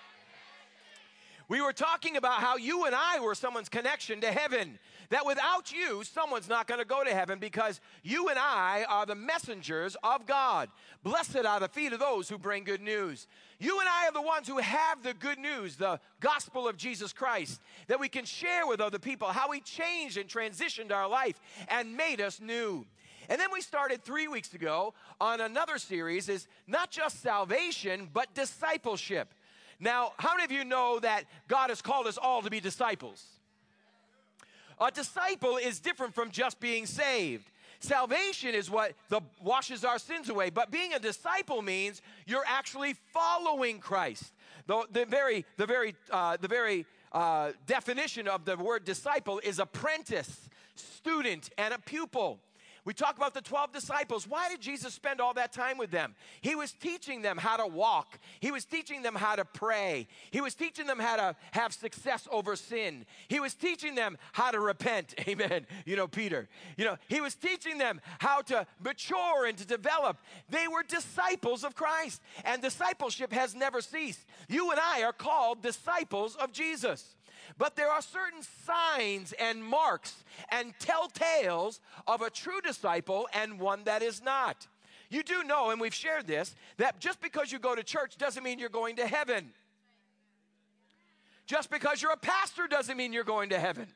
We were talking about how you and I were someone's connection to heaven. That without you, someone's not going to go to heaven because you and I are the messengers of God. Blessed are the feet of those who bring good news. You and I are the ones who have the good news, the gospel of Jesus Christ, that we can share with other people how he changed and transitioned our life and made us new. And then we started 3 weeks ago on another series, is not just salvation, but discipleship. Now, how many of you know that God has called us all to be disciples? A disciple is different from just being saved. Salvation is what washes our sins away, but being a disciple means you're actually following Christ. The very definition of the word disciple is apprentice, student, and a pupil. We talk about the 12 disciples. Why did Jesus spend all that time with them? He was teaching them how to walk. He was teaching them how to pray. He was teaching them how to have success over sin. He was teaching them how to repent. Amen. You know, Peter. He was teaching them how to mature and to develop. They were disciples of Christ. And discipleship has never ceased. You and I are called disciples of Jesus. But there are certain signs and marks and telltales of a true disciple and one that is not. You do know, and we've shared this, that just because you go to church doesn't mean you're going to heaven. Just because you're a pastor doesn't mean you're going to heaven.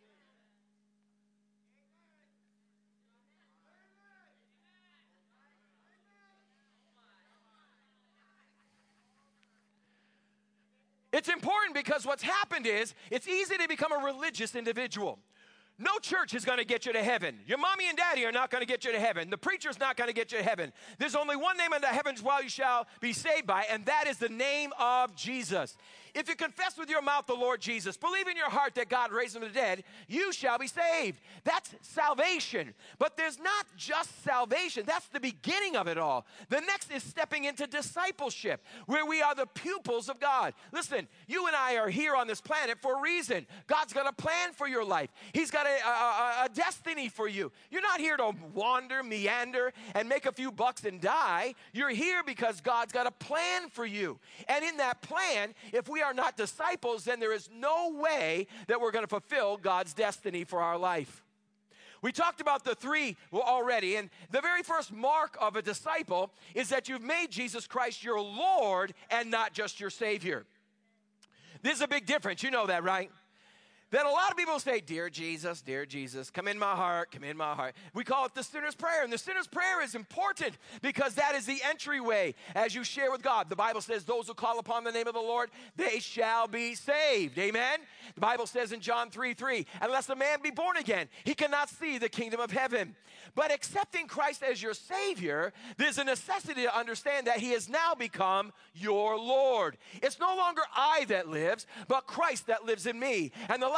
It's important because what's happened is it's easy to become a religious individual. No church is going to get you to heaven. Your mommy and daddy are not going to get you to heaven. The preacher's not going to get you to heaven. There's only one name in the heavens while you shall be saved by, and that is the name of Jesus. If you confess with your mouth the Lord Jesus, believe in your heart that God raised him from the dead, you shall be saved. That's salvation. But there's not just salvation. That's the beginning of it all. The next is stepping into discipleship, where we are the pupils of God. Listen, you and I are here on this planet for a reason. God's got a plan for your life. He's got a destiny for you. You're not here to wander, meander, and make a few bucks and die. You're here because God's got a plan for you. And in that plan, if we are not disciples, then there is no way that we're going to fulfill God's destiny for our life. We talked about the three already, and the very first mark of a disciple is that you've made Jesus Christ your Lord and not just your Savior. There's a big difference. You know that, right? That a lot of people say, dear Jesus, come in my heart, come in my heart. We call it the sinner's prayer. And the sinner's prayer is important because that is the entryway as you share with God. The Bible says those who call upon the name of the Lord, they shall be saved. Amen? The Bible says in John 3:3, unless a man be born again, he cannot see the kingdom of heaven. But accepting Christ as your Savior, there's a necessity to understand that he has now become your Lord. It's no longer I that lives, but Christ that lives in me. And the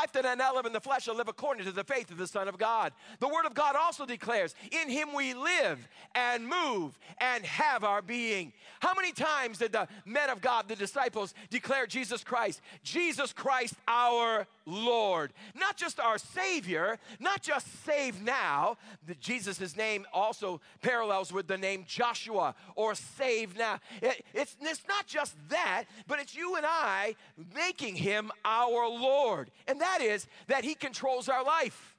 life that I now live in the flesh, I live according to the faith of the Son of God. The Word of God also declares, in Him we live and move and have our being. How many times did the men of God, the disciples, declare Jesus Christ our Lord? Not just our Savior, not just save now. Jesus' name also parallels with the name Joshua, or save now. It's not just that, but it's you and I making Him our Lord. And that is that He controls our life.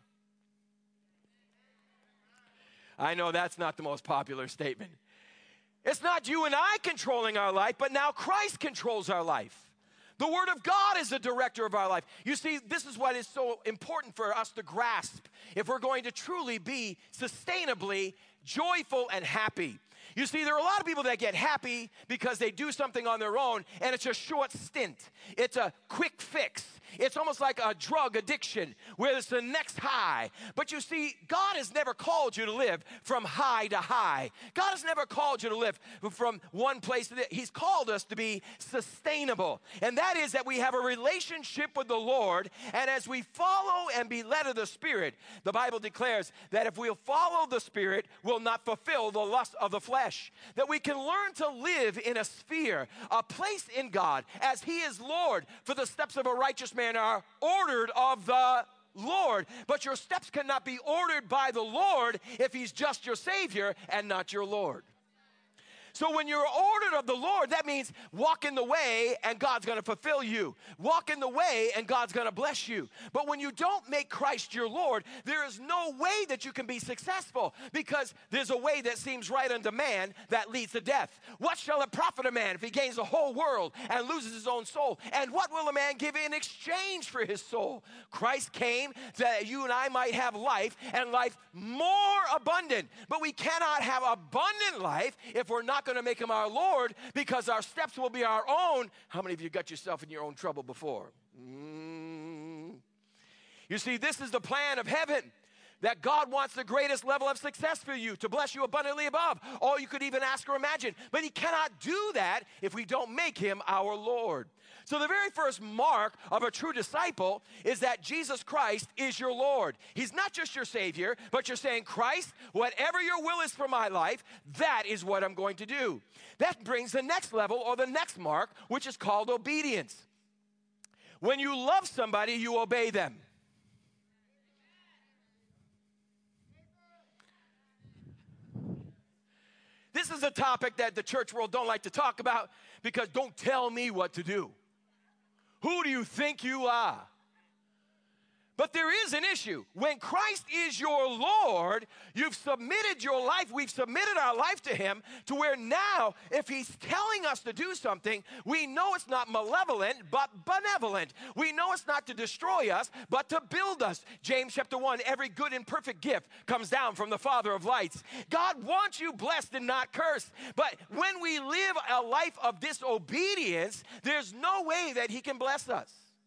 I know that's not the most popular statement. It's not you and I controlling our life, but now Christ controls our life. The Word of God is the director of our life. You see, this is what is so important for us to grasp if we're going to truly be sustainably joyful and happy. You see, there are a lot of people that get happy because they do something on their own, and it's a short stint. It's a quick fix. It's almost like a drug addiction where it's the next high. But you see, God has never called you to live from high to high. God has never called you to live from one place to the other. He's called us to be sustainable. And that is that we have a relationship with the Lord, and as we follow and be led of the Spirit, the Bible declares that if we'll follow the Spirit, we'll not fulfill the lust of the flesh. That we can learn to live in a sphere, a place in God, as He is Lord. For the steps of a righteous man are ordered of the Lord. But your steps cannot be ordered by the Lord if He's just your Savior and not your Lord. So when you're ordered of the Lord, that means walk in the way and God's going to fulfill you. Walk in the way and God's going to bless you. But when you don't make Christ your Lord, there is no way that you can be successful, because there's a way that seems right unto man that leads to death. What shall it profit a man if he gains the whole world and loses his own soul? And what will a man give in exchange for his soul? Christ came that you and I might have life, and life more abundant. But we cannot have abundant life if we're not going to make Him our Lord, because our steps will be our own. How many of you got yourself in your own trouble before? You see, this is the plan of heaven, that God wants the greatest level of success for you, to bless you abundantly above all you could even ask or imagine. But He cannot do that if we don't make Him our Lord. So the very first mark of a true disciple is that Jesus Christ is your Lord. He's not just your Savior, but you're saying, Christ, whatever your will is for my life, that is what I'm going to do. That brings the next level, or the next mark, which is called obedience. When you love somebody, you obey them. This is a topic that the church world don't like to talk about, because don't tell me what to do. Who do you think you are? But there is an issue. When Christ is your Lord, you've submitted your life, we've submitted our life to Him, to where now, if He's telling us to do something, we know it's not malevolent, but benevolent. We know it's not to destroy us, but to build us. James chapter 1, every good and perfect gift comes down from the Father of lights. God wants you blessed and not cursed. But when we live a life of disobedience, there's no way that He can bless us.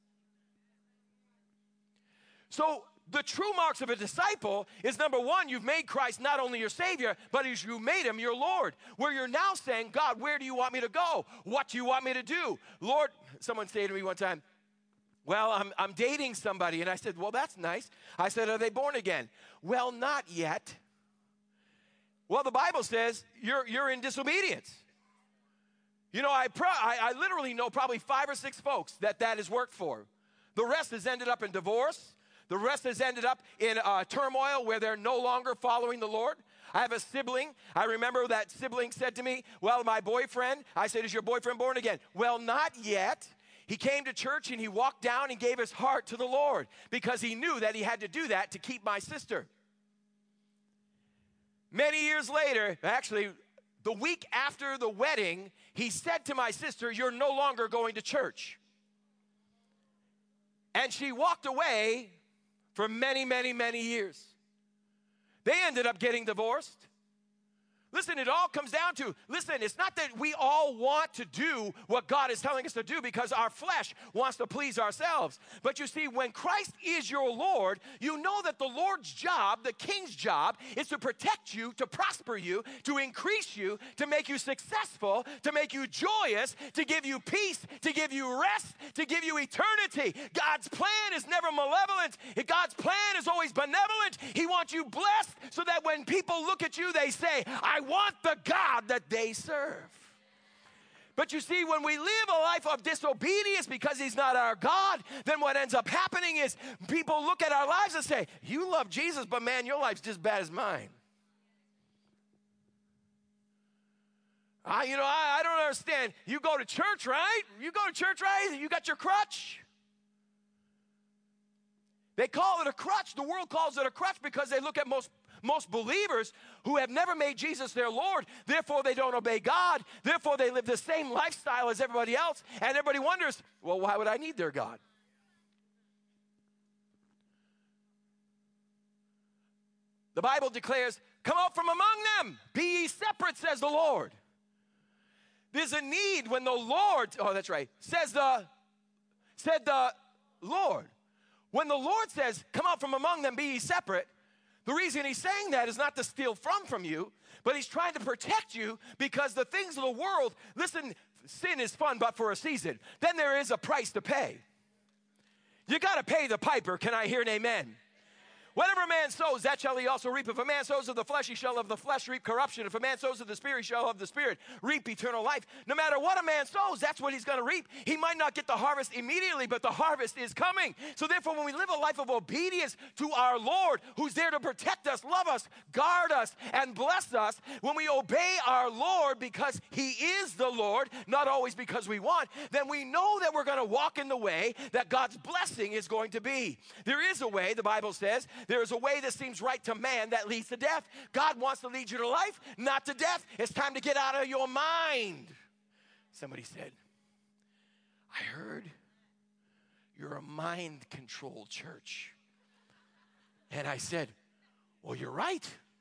So the true marks of a disciple is, number one, you've made Christ not only your Savior, but you made Him your Lord, where you're now saying, God, where do you want me to go? What do you want me to do? Lord, someone said to me one time, well, I'm dating somebody. And I said, well, that's nice. I said, are they born again? Well, not yet. Well, the Bible says you're in disobedience. You know, I literally know probably 5 or 6 folks that has worked for. The rest has ended up in divorce. The rest has ended up in turmoil where they're no longer following the Lord. I have a sibling. I remember that sibling said to me, well, my boyfriend, I said, is your boyfriend born again? Well, not yet. He came to church and he walked down and gave his heart to the Lord because he knew that he had to do that to keep my sister. Many years later, actually, the week after the wedding, he said to my sister, you're no longer going to church. And she walked away for many, many, many years. They ended up getting divorced. Listen, it all comes down to, listen, it's not that we all want to do what God is telling us to do because our flesh wants to please ourselves. But you see, when Christ is your Lord, you know that the Lord's job, the king's job, is to protect you, to prosper you, to increase you, to make you successful, to make you joyous, to give you peace, to give you rest, to give you eternity. God's plan is never malevolent. God's plan is always benevolent. He wants you blessed so that when people look at you, they say, I want the God that they serve. But you see, when we live a life of disobedience because he's not our God, then what ends up happening is people look at our lives and say, you love Jesus, but man, your life's just as bad as mine. I don't understand. You go to church, right? You go to church, right? You got your crutch. They call it a crutch. The world calls it a crutch because they look at most believers who have never made Jesus their Lord. Therefore, they don't obey God. Therefore, they live the same lifestyle as everybody else. And everybody wonders, well, why would I need their God? The Bible declares, come out from among them. Be ye separate, says the Lord. There's a need when the Lord, said the Lord. When the Lord says, come out from among them, be ye separate, the reason he's saying that is not to steal from you, but he's trying to protect you because the things of the world, listen, sin is fun but for a season. Then there is a price to pay. You got to pay the piper. Can I hear an amen? Whatever a man sows, that shall he also reap. If a man sows of the flesh, he shall of the flesh reap corruption. If a man sows of the Spirit, he shall of the Spirit reap eternal life. No matter what a man sows, that's what he's going to reap. He might not get the harvest immediately, but the harvest is coming. So therefore, when we live a life of obedience to our Lord, who's there to protect us, love us, guard us, and bless us, when we obey our Lord because he is the Lord, not always because we want, then we know that we're going to walk in the way that God's blessing is going to be. There is a way, the Bible says, there is a way that seems right to man that leads to death. God wants to lead you to life, not to death. It's time to get out of your mind. Somebody said, I heard you're a mind-controlled church. And I said, well, you're right.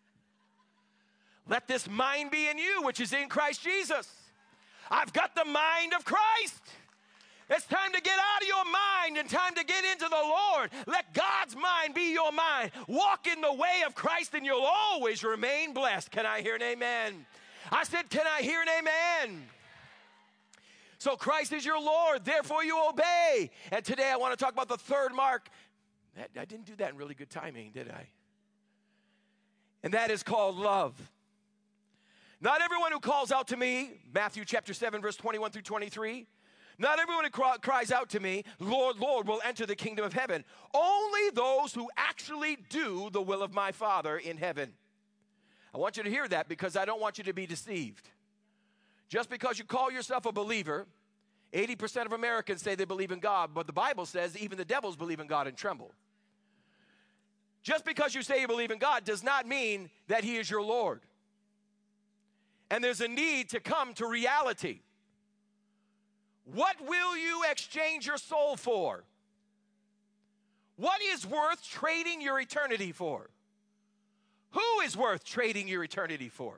Let this mind be in you, which is in Christ Jesus. I've got the mind of Christ. It's time to get out of your mind and time to get into the Lord. Let God's mind be your mind. Walk in the way of Christ and you'll always remain blessed. Can I hear an amen? I said, can I hear an amen? So Christ is your Lord, therefore you obey. And today I want to talk about the third mark. I didn't do that in really good timing, did I? And that is called love. Not everyone who calls out to me, Matthew chapter 7, verse 21 through 23, not everyone who cries out to me, Lord, Lord, will enter the kingdom of heaven. Only those who actually do the will of my Father in heaven. I want you to hear that because I don't want you to be deceived. Just because you call yourself a believer, 80% of Americans say they believe in God, but the Bible says even the devils believe in God and tremble. Just because you say you believe in God does not mean that he is your Lord. And there's a need to come to reality. What will you exchange your soul for? What is worth trading your eternity for? Who is worth trading your eternity for?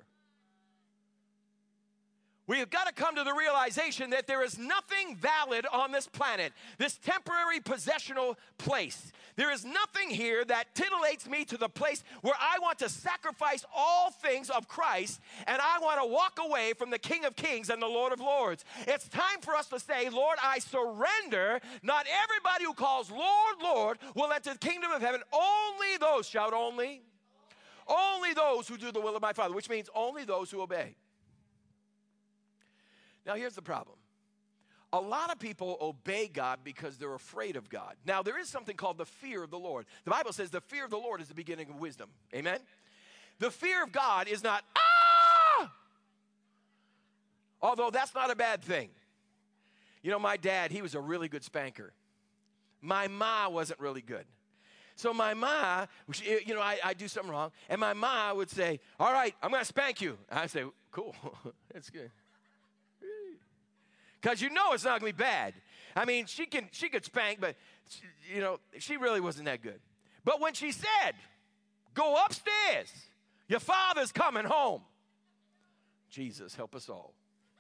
We have got to come to the realization that there is nothing valid on this planet, this temporary possessional place. There is nothing here that titillates me to the place where I want to sacrifice all things of Christ and I want to walk away from the King of Kings and the Lord of Lords. It's time for us to say, Lord, I surrender. Not everybody who calls Lord, Lord will enter the kingdom of heaven. Only those, shout only those who do the will of my Father, which means only those who obey. Now, here's the problem. A lot of people obey God because they're afraid of God. Now, there is something called the fear of the Lord. The Bible says the fear of the Lord is the beginning of wisdom. Amen? The fear of God is not, although that's not a bad thing. You know, my dad, he was a really good spanker. My ma wasn't really good. So my ma, you know, I do something wrong, and my ma would say, all right, I'm going to spank you. I say, cool, that's good. Because you know it's not going to be bad. I mean, she could spank, but, you know, she really wasn't that good. But when she said, go upstairs, your father's coming home, Jesus, help us all.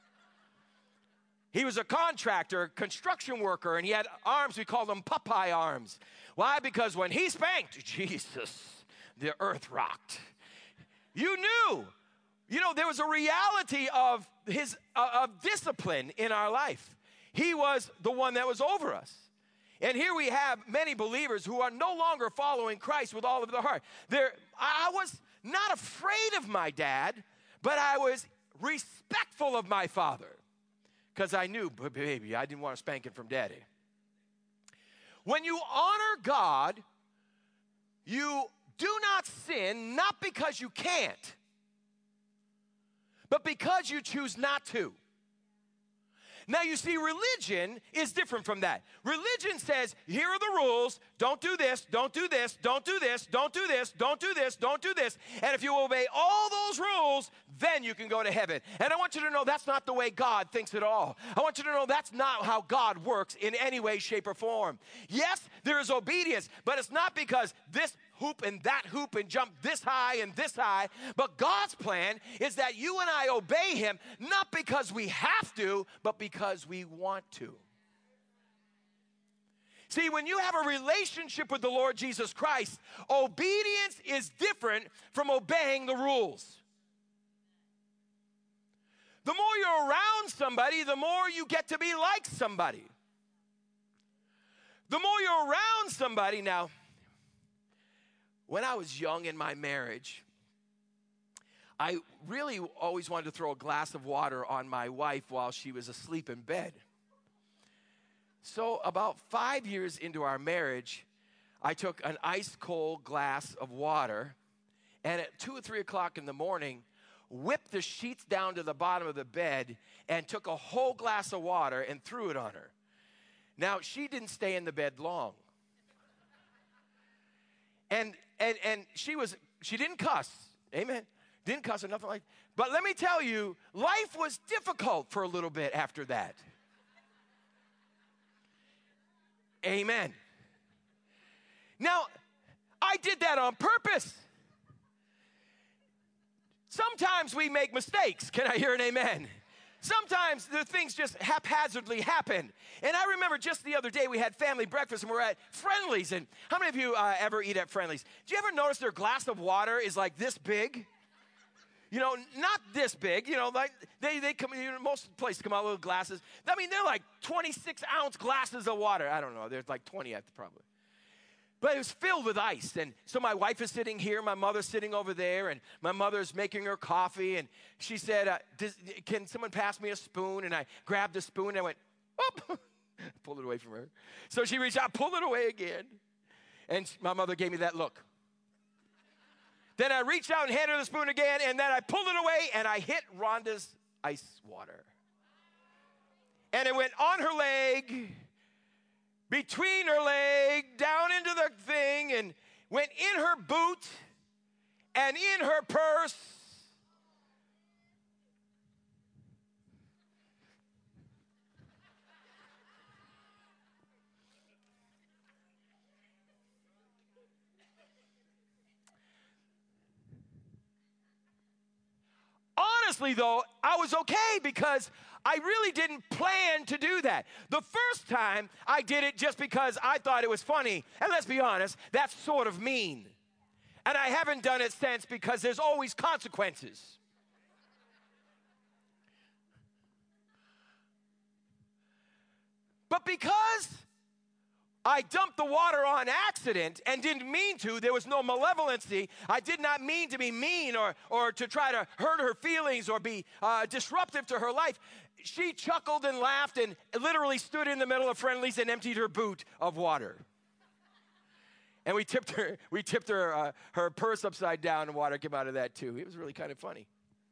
He was a contractor, construction worker, and he had arms, we called them Popeye arms. Why? Because when he spanked, Jesus, the earth rocked. You knew, there was a reality of discipline in our life. He was the one that was over us. And here we have many believers who are no longer following Christ with all of their heart. I was not afraid of my dad, but I was respectful of my father. Because I knew, baby, I didn't want a spanking from daddy. When you honor God, you do not sin, not because you can't, but because you choose not to. Now, you see, religion is different from that. Religion says, here are the rules. Don't do this, don't do this, don't do this, don't do this, don't do this, don't do this. And if you obey all those rules, then you can go to heaven. And I want you to know that's not the way God thinks at all. I want you to know that's not how God works in any way, shape, or form. Yes, there is obedience, but it's not because this hoop and that hoop and jump this high and this high. But God's plan is that you and I obey him, not because we have to, but because we want to. See, when you have a relationship with the Lord Jesus Christ, obedience is different from obeying the rules. The more you're around somebody, the more you get to be like somebody. The more you're around somebody now, when I was young in my marriage, I really always wanted to throw a glass of water on my wife while she was asleep in bed. So about 5 years into our marriage, I took an ice cold glass of water, and at 2 or 3 o'clock in the morning, whipped the sheets down to the bottom of the bed and took a whole glass of water and threw it on her. Now, she didn't stay in the bed long. And she didn't cuss, amen, didn't cuss or nothing like that. But let me tell you, life was difficult for a little bit after that. Amen. Now, I did that on purpose. Sometimes we make mistakes. Can I hear an amen? Sometimes the things just haphazardly happen. And I remember just the other day we had family breakfast and we're at Friendly's. And how many of you ever eat at Friendly's? Do you ever notice their glass of water is like this big? Not this big. Like they come. Most places come out with little glasses. I mean, they're like 26-ounce glasses of water. I don't know. There's like 20 probably. But it was filled with ice. And so my wife is sitting here, my mother's sitting over there, and my mother's making her coffee. And she said, can someone pass me a spoon? And I grabbed the spoon and I went, oh, pulled it away from her. So she reached out, pulled it away again. And my mother gave me that look. Then I reached out and handed her the spoon again, and then I pulled it away and I hit Rhonda's ice water. And it went on her leg, between her leg, down into the thing, and went in her boot and in her purse. Honestly, though, I was okay because I really didn't plan to do that. The first time, I did it just because I thought it was funny. And let's be honest, that's sort of mean. And I haven't done it since because there's always consequences. But because I dumped the water on accident and didn't mean to, there was no malevolency. I did not mean to be mean or to try to hurt her feelings or be disruptive to her life. She chuckled and laughed and literally stood in the middle of Friendly's and emptied her boot of water. And we tipped her her purse upside down and water came out of that too. It was really kind of funny.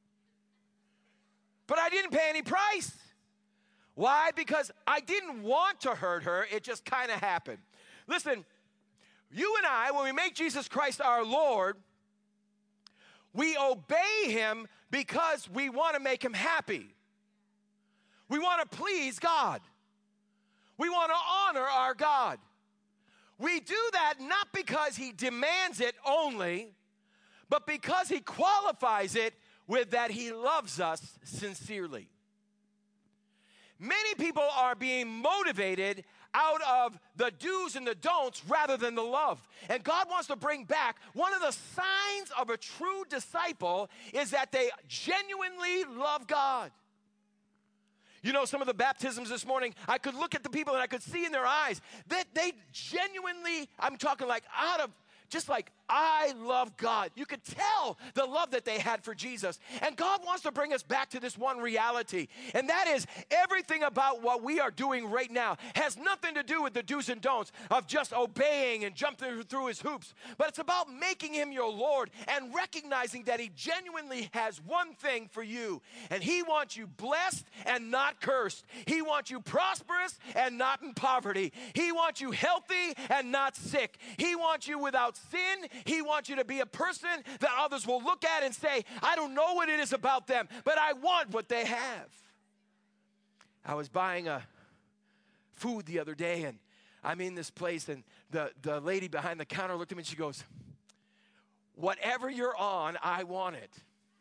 But I didn't pay any price. Why? Because I didn't want to hurt her. It just kind of happened. Listen, you and I, when we make Jesus Christ our Lord, we obey him because we want to make him happy. We want to please God. We want to honor our God. We do that not because he demands it only, but because he qualifies it with that he loves us sincerely. Many people are being motivated out of the do's and the don'ts rather than the love. And God wants to bring back one of the signs of a true disciple is that they genuinely love God. You know, some of the baptisms this morning, I could look at the people and I could see in their eyes that they genuinely, I'm talking like out of, just like, I love God. You could tell the love that they had for Jesus. And God wants to bring us back to this one reality. And that is everything about what we are doing right now has nothing to do with the do's and don'ts of just obeying and jumping through his hoops. But it's about making him your Lord and recognizing that he genuinely has one thing for you. And he wants you blessed and not cursed. He wants you prosperous and not in poverty. He wants you healthy and not sick. He wants you without sin. He wants you to be a person that others will look at and say, I don't know what it is about them, but I want what they have. I was buying a food the other day, and I'm in this place, and the lady behind the counter looked at me, and she goes, whatever you're on, I want it.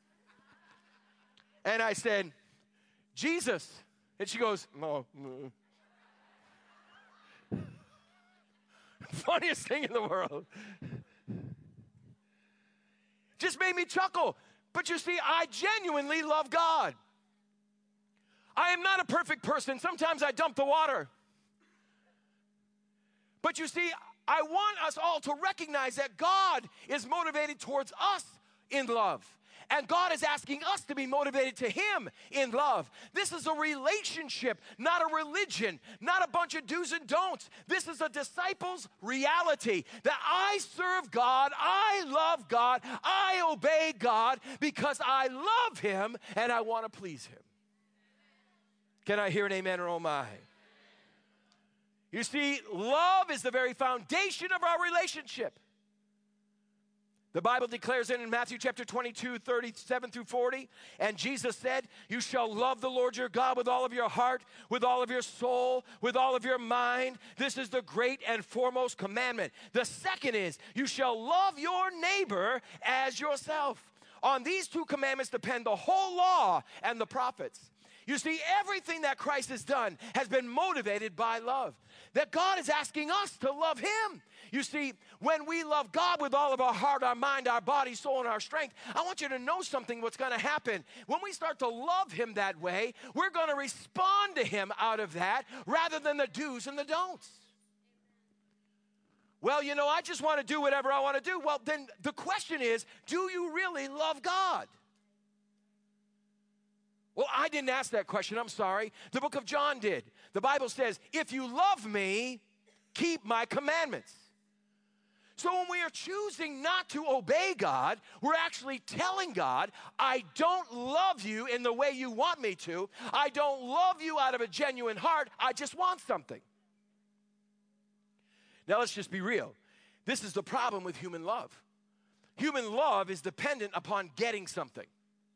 And I said, Jesus. And she goes, no. Funniest thing in the world. Just made me chuckle. But you see, I genuinely love God. I am not a perfect person. Sometimes I dump the water. But you see, I want us all to recognize that God is motivated towards us in love. And God is asking us to be motivated to him in love. This is a relationship, not a religion, not a bunch of do's and don'ts. This is a disciple's reality that I serve God, I love God, I obey God because I love him and I want to please him. Can I hear an amen or oh my? You see, love is the very foundation of our relationship. The Bible declares it in Matthew chapter 22, 37 through 40. And Jesus said, you shall love the Lord your God with all of your heart, with all of your soul, with all of your mind. This is the great and foremost commandment. The second is, you shall love your neighbor as yourself. On these two commandments depend the whole law and the prophets. You see, everything that Christ has done has been motivated by love. That God is asking us to love him. You see, when we love God with all of our heart, our mind, our body, soul, and our strength, I want you to know something what's going to happen. When we start to love him that way, we're going to respond to him out of that rather than the do's and the don'ts. Well, you know, I just want to do whatever I want to do. Well, then the question is, do you really love God? Well, I didn't ask that question. I'm sorry. The book of John did. The Bible says, if you love me, keep my commandments. So when we are choosing not to obey God, we're actually telling God, I don't love you in the way you want me to. I don't love you out of a genuine heart. I just want something. Now, let's just be real. This is the problem with human love. Human love is dependent upon getting something.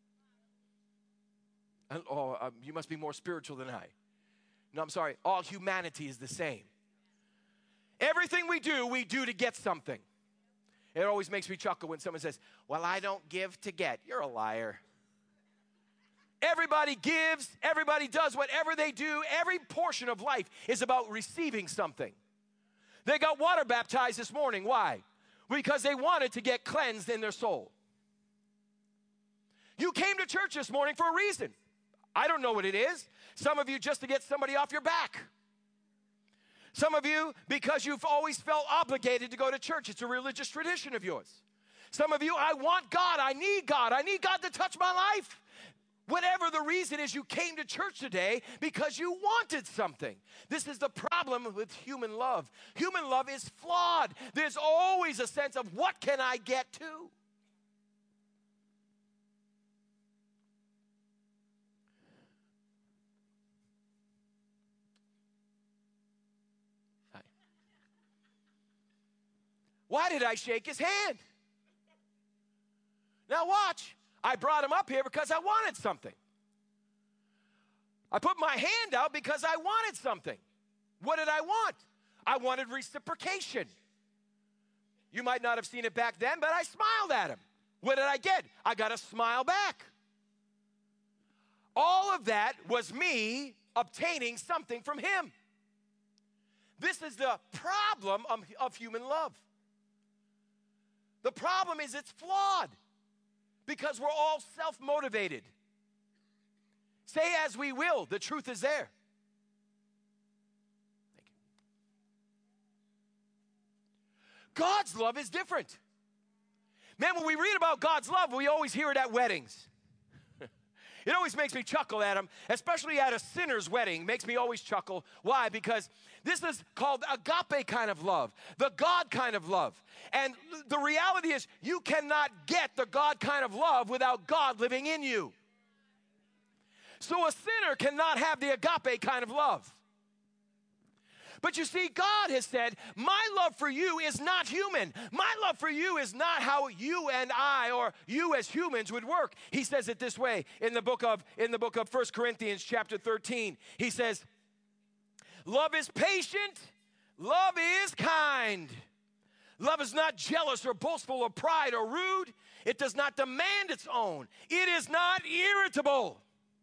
You must be more spiritual than I. No, I'm sorry. All humanity is the same. Everything we do to get something. It always makes me chuckle when someone says, well, I don't give to get. You're a liar. Everybody gives. Everybody does whatever they do. Every portion of life is about receiving something. They got water baptized this morning. Why? Because they wanted to get cleansed in their soul. You came to church this morning for a reason. I don't know what it is. Some of you just to get somebody off your back. Some of you because you've always felt obligated to go to church. It's a religious tradition of yours. Some of you, I want God. I need God. I need God to touch my life. Whatever the reason is, you came to church today because you wanted something. This is the problem with human love. Human love is flawed. There's always a sense of what can I get to? Why did I shake his hand? Now watch. I brought him up here because I wanted something. I put my hand out because I wanted something. What did I want? I wanted reciprocation. You might not have seen it back then, but I smiled at him. What did I get? I got a smile back. All of that was me obtaining something from him. This is the problem of human love. The problem is it's flawed because we're all self-motivated. Say as we will, the truth is there. Thank you. God's love is different. Man, when we read about God's love, we always hear it at weddings. It always makes me chuckle at them, especially at a sinner's wedding. Makes me always chuckle. Why? Because this is called agape kind of love, the God kind of love. And the reality is you cannot get the God kind of love without God living in you. So a sinner cannot have the agape kind of love. But you see, God has said, my love for you is not human. My love for you is not how you and I or you as humans would work. He says it this way in the book of 1 Corinthians chapter 13. He says, love is patient, love is kind. Love is not jealous or boastful or pride or rude. It does not demand its own. It is not irritable.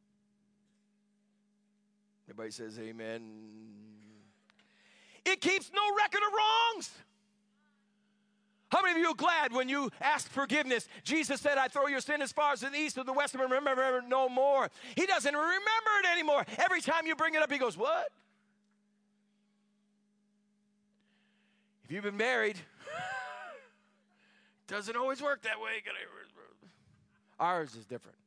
Everybody says amen. It keeps no record of wrongs. How many of you are glad when you ask forgiveness? Jesus said, I throw your sin as far as the east of the west and remember no more. He doesn't remember it anymore. Every time you bring it up, he goes, what? If you've been married, it doesn't always work that way. Ours is different.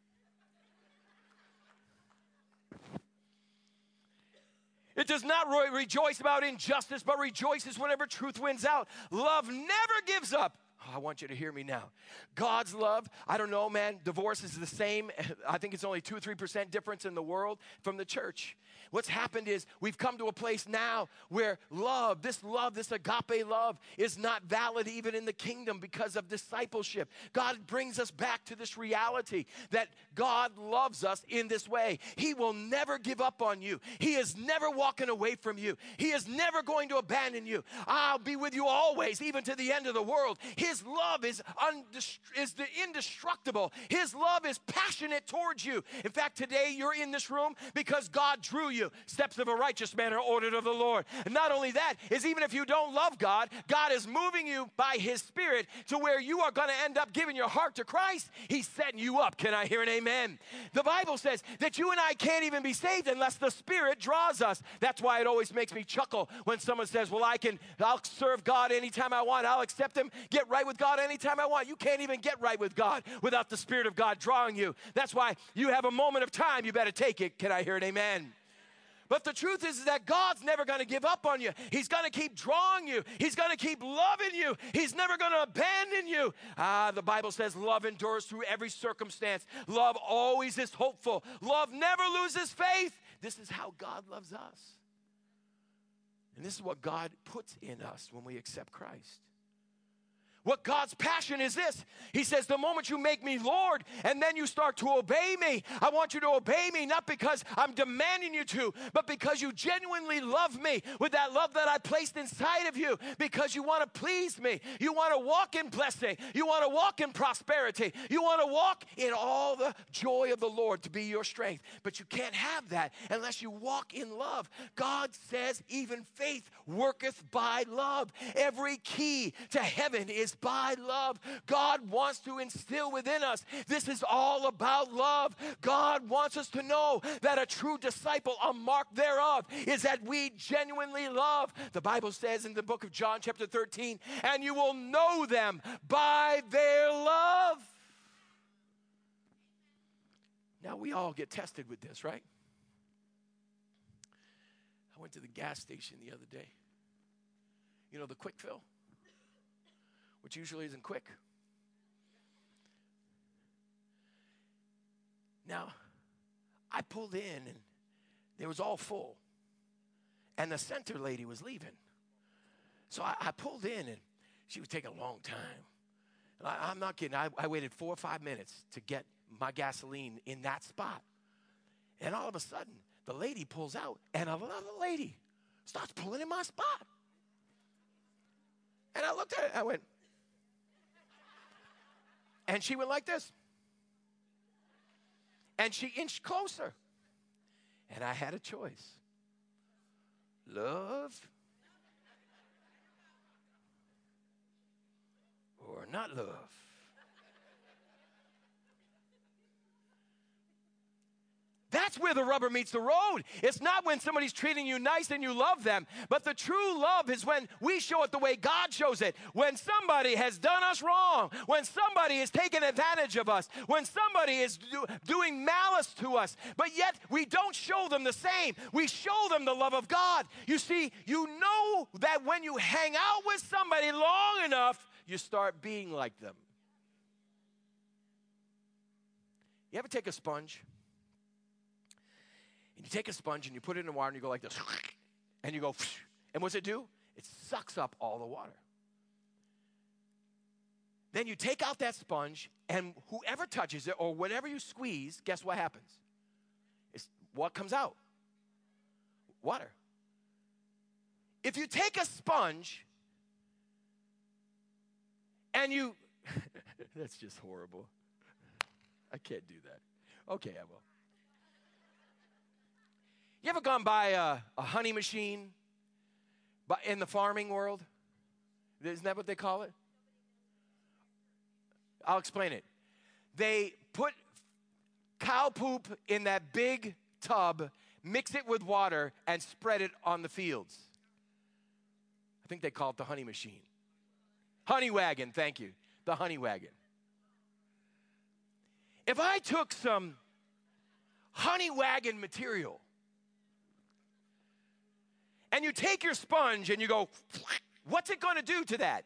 It does not rejoice about injustice, but rejoices whenever truth wins out. Love never gives up. Oh, I want you to hear me now. God's love, I don't know, man, divorce is the same. I think it's only 2 or 3% difference in the world from the church. What's happened is we've come to a place now where this agape love is not valid even in the kingdom because of discipleship. God brings us back to this reality that God loves us in this way. He will never give up on you. He is never walking away from you. He is never going to abandon you. I'll be with you always, even to the end of the world. His love is indestructible. His love is passionate towards you. In fact, today you're in this room because God drew you. Steps of a righteous man are ordered of the Lord. And not only that, is even if you don't love God, God is moving you by his Spirit to where you are going to end up giving your heart to Christ. He's setting you up. Can I hear an amen? The Bible says that you and I can't even be saved unless the Spirit draws us. That's why it always makes me chuckle when someone says, well, I'll serve God anytime I want. I'll accept him, get right with God anytime I want. You can't even get right with God without the Spirit of God drawing you. That's why you have a moment of time, you better take it. Can I hear an amen? But the truth is that God's never going to give up on you. He's going to keep drawing you. He's going to keep loving you. He's never going to abandon you. The Bible says love endures through every circumstance. Love always is hopeful. Love never loses faith. This is how God loves us. And this is what God puts in us when we accept Christ. What God's passion is this. He says, the moment you make me Lord and then you start to obey me, I want you to obey me not because I'm demanding you to, but because you genuinely love me with that love that I placed inside of you, because you want to please me. You want to walk in blessing. You want to walk in prosperity. You want to walk in all the joy of the Lord to be your strength. But you can't have that unless you walk in love. God says even faith worketh by love. Every key to heaven is by love. God wants to instill within us. This is all about love. God wants us to know that a true disciple, a mark thereof, is that we genuinely love. The Bible says in the book of John chapter 13, and you will know them by their love. Now we all get tested with this, right? I went to the gas station the other day. You know, the quick fill, which usually isn't quick. Now, I pulled in and it was all full. And the center lady was leaving. So I pulled in and she was taking a long time. And I'm not kidding. I waited 4 or 5 minutes to get my gasoline in that spot. And all of a sudden, the lady pulls out and another lady starts pulling in my spot. And I looked at it, I went, and she went like this. And she inched closer. And I had a choice. Love or not love. That's where the rubber meets the road. It's not when somebody's treating you nice and you love them, but the true love is when we show it the way God shows it. When somebody has done us wrong, when somebody is taking advantage of us, when somebody is doing malice to us, but yet we don't show them the same. We show them the love of God. You see, you know that when you hang out with somebody long enough, you start being like them. You ever take a sponge? And you take a sponge and you put it in the water and you go like this. And you go, and what's it do? It sucks up all the water. Then you take out that sponge and whoever touches it or whatever you squeeze, guess what happens? What comes out? Water. If you take a sponge and you, that's just horrible. I can't do that. Okay, I will. You ever gone by a honey machine in the farming world? Isn't that what they call it? I'll explain it. They put cow poop in that big tub, mix it with water, and spread it on the fields. I think they call it the honey machine. Honey wagon, thank you. The honey wagon. If I took some honey wagon material, and you take your sponge and you go, what's it going to do to that?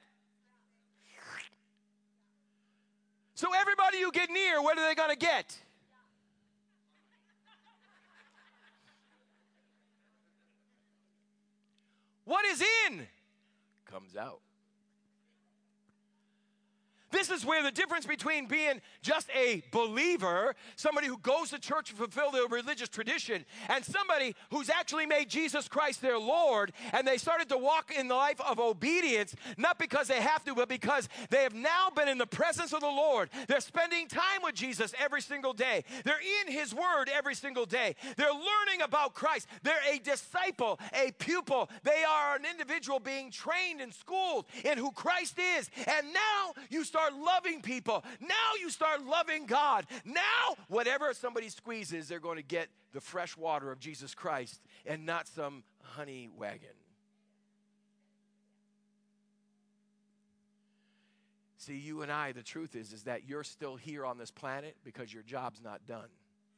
So everybody you get near, what are they going to get? What is in comes out. This is where the difference between being just a believer, somebody who goes to church to fulfill their religious tradition, and somebody who's actually made Jesus Christ their Lord, and they started to walk in the life of obedience, not because they have to, but because they have now been in the presence of the Lord. They're spending time with Jesus every single day. They're in His Word every single day. They're learning about Christ. They're a disciple, a pupil. They are an individual being trained and schooled in who Christ is. And now you start loving people. Now you start loving God. Now, whatever somebody squeezes, they're going to get the fresh water of Jesus Christ and not some honey wagon. See, you and I, the truth is that you're still here on this planet because your job's not done.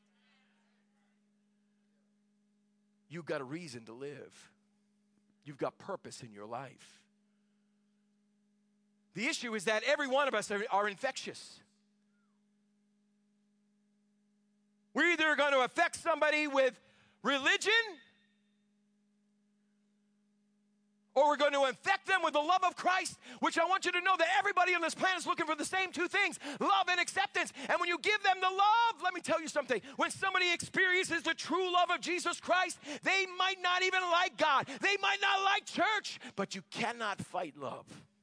You've got a reason to live. You've got purpose in your life. The issue is that every one of us are infectious. We're either going to affect somebody with religion, or we're going to infect them with the love of Christ, which I want you to know that everybody on this planet is looking for the same two things, love and acceptance. And when you give them the love, let me tell you something. When somebody experiences the true love of Jesus Christ, they might not even like God. They might not like church, but you cannot fight love.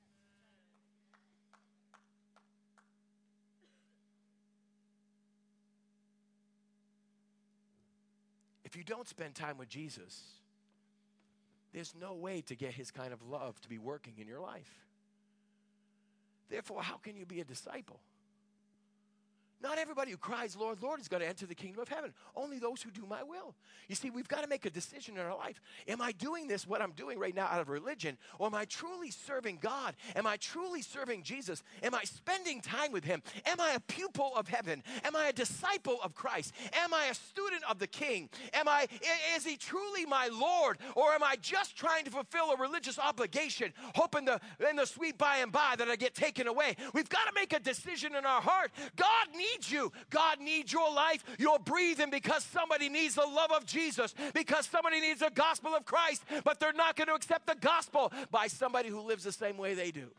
If you don't spend time with Jesus, there's no way to get His kind of love to be working in your life. Therefore, how can you be a disciple? Not everybody who cries, Lord, Lord, is going to enter the kingdom of heaven. Only those who do my will. You see, we've got to make a decision in our life. Am I doing this, what I'm doing right now, out of religion? Or am I truly serving God? Am I truly serving Jesus? Am I spending time with Him? Am I a pupil of heaven? Am I a disciple of Christ? Am I a student of the King? Is He truly my Lord? Or am I just trying to fulfill a religious obligation, hoping in the sweet by and by that I get taken away? We've got to make a decision in our heart. God needs you. God needs your life. You're breathing because somebody needs the love of Jesus, because somebody needs the gospel of Christ, but they're not going to accept the gospel by somebody who lives the same way they do.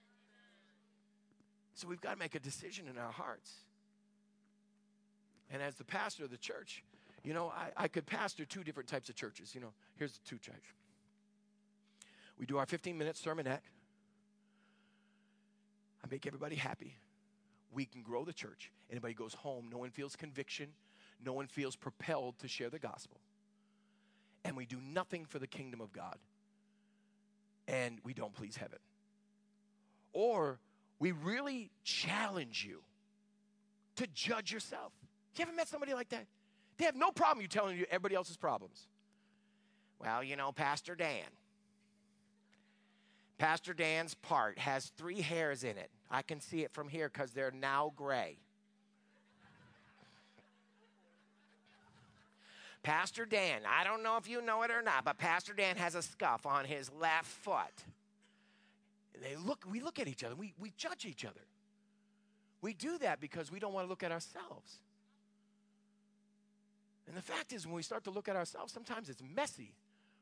So we've got to make a decision in our hearts. And as the pastor of the church, you know, I could pastor two different types of churches. You know, here's the two types. We do our 15-minute sermonette. I make everybody happy. We can grow the church. Anybody goes home, no one feels conviction. no one feels propelled to share the gospel, and we do nothing for the kingdom of God, and we don't please heaven. Or we really challenge you to judge yourself. You ever met somebody like that? They have no problem you telling you everybody else's problems. Well, you know, Pastor Dan's part has 3 hairs in it. I can see it from here because they're now gray. Pastor Dan, I don't know if you know it or not, but Pastor Dan has a scuff on his left foot. And we look at each other. We judge each other. We do that because we don't want to look at ourselves. And the fact is, when we start to look at ourselves, sometimes it's messy.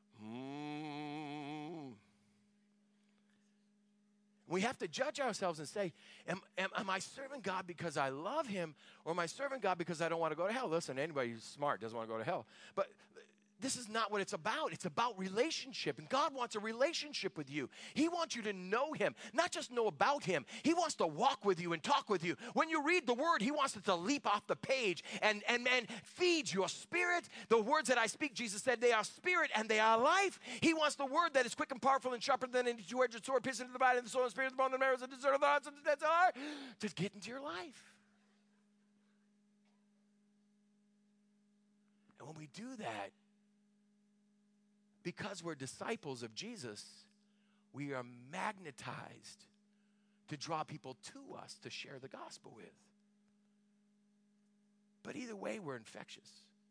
We have to judge ourselves and say, am I serving God because I love him, or am I serving God because I don't want to go to hell? Listen, anybody who's smart doesn't want to go to hell. But this is not what it's about. It's about relationship, and God wants a relationship with you. He wants you to know him, not just know about him. He wants to walk with you and talk with you. When you read the word, he wants it to leap off the page and feed your spirit. The words that I speak, Jesus said, they are spirit and they are life. He wants the word that is quick and powerful and sharper than any two-edged sword, piercing to the dividing the soul and spirit, the bone and the marrow, and the discern of the hearts and the depths of the heart, to get into your life. And when we do that, because we're disciples of Jesus, we are magnetized to draw people to us to share the gospel with. But either way, we're infectious.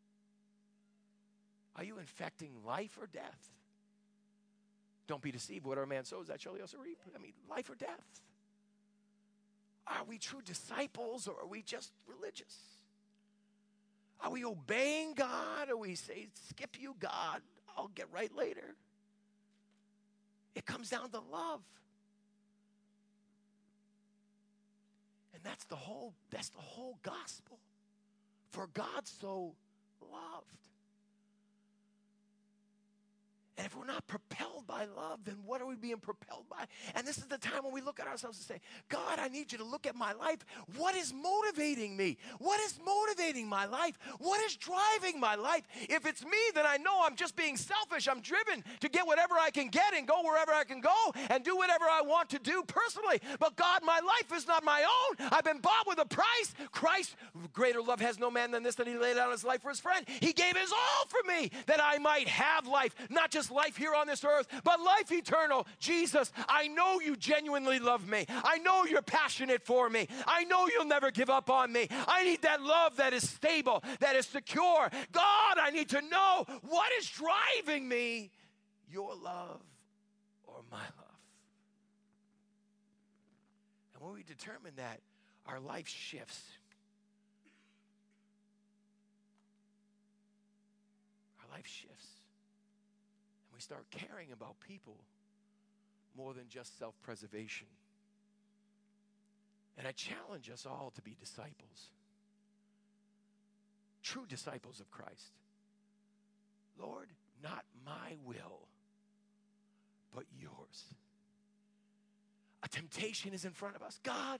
Are you infecting life or death? Don't be deceived. Whatever a man sows, that shall he also reap. I mean, life or death. Are we true disciples, or are we just religious? Are we obeying God, or we say, skip you, God, I'll get right later? It comes down to love. And that's the whole gospel. For God so loved. And if we're not propelled by love, then what are we being propelled by? And this is the time when we look at ourselves and say, God, I need you to look at my life. What is motivating me? What is motivating my life? What is driving my life? If it's me, then I know I'm just being selfish. I'm driven to get whatever I can get and go wherever I can go and do whatever I want to do personally. But God, my life is not my own. I've been bought with a price. Christ, greater love has no man than this, that he laid down his life for his friend. He gave his all for me that I might have life, not just life here on this earth, but life eternal. Jesus, I know you genuinely love me. I know you're passionate for me. I know you'll never give up on me. I need that love that is stable, that is secure. God, I need to know what is driving me, your love or my love. And when we determine that, our life shifts. Our life shifts. We start caring about people more than just self-preservation. And I challenge us all to be disciples, true disciples of Christ. Lord, not my will, but yours. A temptation is in front of us. God,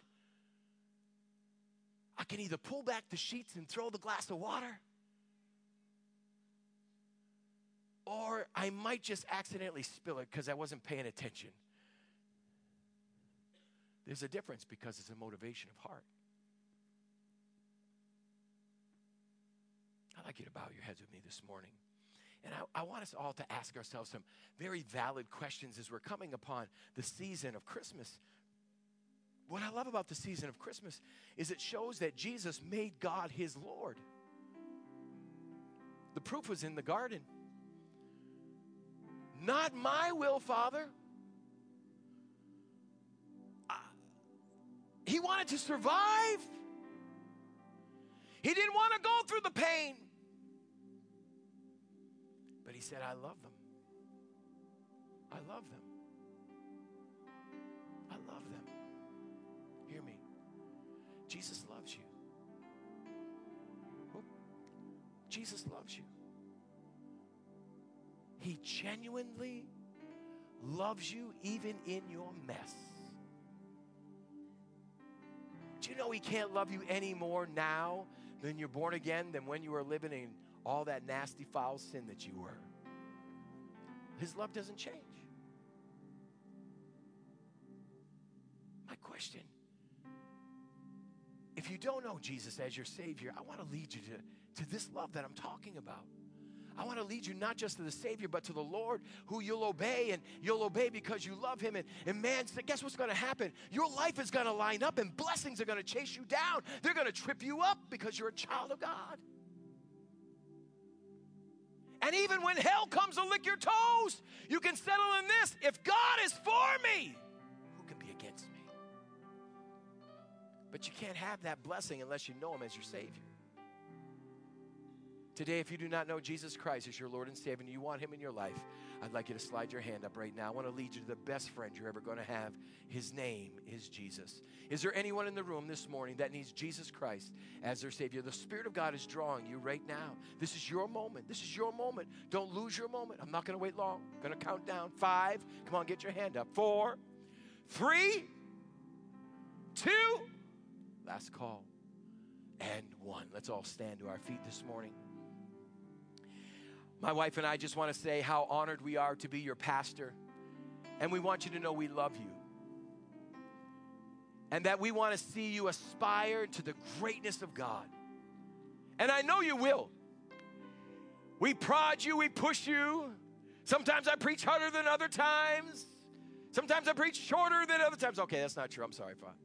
I can either pull back the sheets and throw the glass of water, or I might just accidentally spill it because I wasn't paying attention. There's a difference because it's a motivation of heart. I'd like you to bow your heads with me this morning. And I want us all to ask ourselves some very valid questions as we're coming upon the season of Christmas. What I love about the season of Christmas is it shows that Jesus made God his Lord. The proof was in the garden. Not my will, Father. He wanted to survive. He didn't want to go through the pain. But he said, I love them. I love them. I love them. Hear me. Jesus loves you. Jesus loves you. He genuinely loves you even in your mess. Do you know he can't love you anymore now then you're born again than when you were living in all that nasty, foul sin that you were. His love doesn't change. My question, if you don't know Jesus as your Savior, I want to lead you to this love that I'm talking about. I want to lead you not just to the Savior, but to the Lord who you'll obey, and you'll obey because you love him. And man, guess what's going to happen? Your life is going to line up, and blessings are going to chase you down. They're going to trip you up because you're a child of God. And even when hell comes to lick your toes, you can settle in this. If God is for me, who can be against me? But you can't have that blessing unless you know him as your Savior. Today, if you do not know Jesus Christ as your Lord and Savior, and you want him in your life, I'd like you to slide your hand up right now. I want to lead you to the best friend you're ever going to have. His name is Jesus. Is there anyone in the room this morning that needs Jesus Christ as their Savior? The Spirit of God is drawing you right now. This is your moment. This is your moment. Don't lose your moment. I'm not going to wait long. I'm going to count down. 5. Come on, get your hand up. 4, 3, 2. Last call. And 1. Let's all stand to our feet this morning. My wife and I just want to say how honored we are to be your pastor. And we want you to know we love you. And that we want to see you aspire to the greatness of God. And I know you will. We prod you, we push you. Sometimes I preach harder than other times. Sometimes I preach shorter than other times. Okay, that's not true. I'm sorry, Father.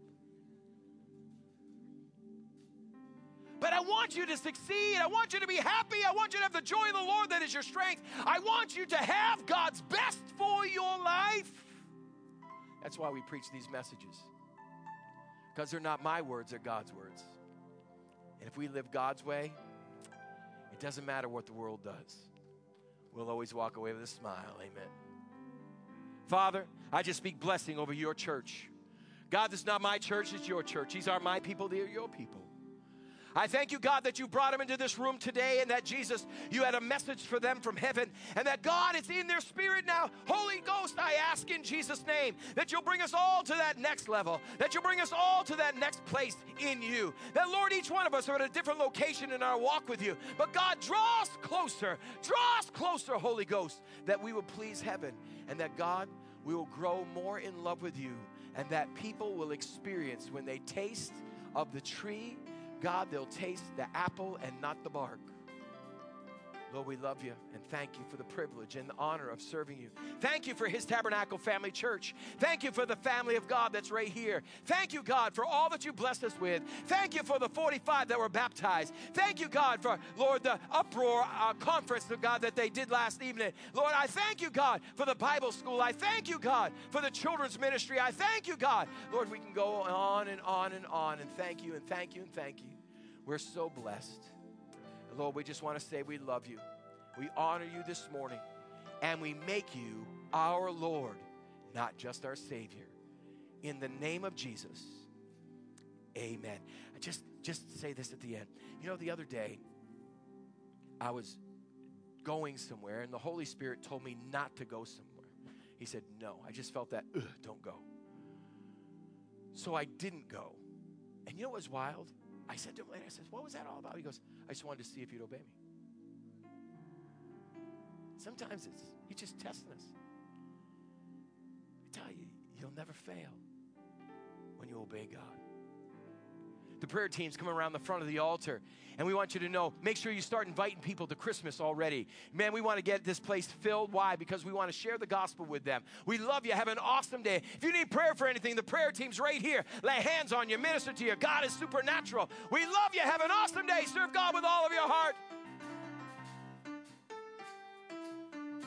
But I want you to succeed. I want you to be happy. I want you to have the joy of the Lord that is your strength. I want you to have God's best for your life. That's why we preach these messages. Because they're not my words, they're God's words. And if we live God's way, it doesn't matter what the world does. We'll always walk away with a smile. Amen. Father, I just speak blessing over your church. God, this is not my church, it's your church. These are my people, they are your people. I thank you, God, that you brought them into this room today, and that, Jesus, you had a message for them from heaven, and that, God, it's in their spirit now. Holy Ghost, I ask in Jesus' name that you'll bring us all to that next level, that you'll bring us all to that next place in you. That, Lord, each one of us are at a different location in our walk with you. But, God, draw us closer, Holy Ghost, that we will please heaven, and that, God, we will grow more in love with you, and that people will experience when they taste of the tree, God, they'll taste the apple and not the bark. Lord, we love you and thank you for the privilege and the honor of serving you. Thank you for His Tabernacle Family Church. Thank you for the family of God that's right here. Thank you, God, for all that you blessed us with. Thank you for the 45 that were baptized. Thank you, God, for, Lord, the uproar conference, God, that they did last evening. Lord, I thank you, God, for the Bible school. I thank you, God, for the children's ministry. I thank you, God. Lord, we can go on and on and on, and thank you and thank you and thank you. We're so blessed. Lord, we just want to say we love you. We honor you this morning, and we make you our Lord, not just our Savior. In the name of Jesus, amen. Just say this at the end. You know, the other day, I was going somewhere, and the Holy Spirit told me not to go somewhere. He said, no. I just felt that, don't go. So I didn't go. And you know what was wild? I said to him later, I said, what was that all about? He goes, I just wanted to see if you'd obey me. Sometimes he's just testing us. I tell you, you'll never fail when you obey God. The prayer team's coming around the front of the altar, and we want you to know, make sure you start inviting people to Christmas already. Man, we want to get this place filled. Why? Because we want to share the gospel with them. We love you. Have an awesome day. If you need prayer for anything, the prayer team's right here. Lay hands on you, minister to you. God is supernatural. We love you. Have an awesome day. Serve God with all of your heart.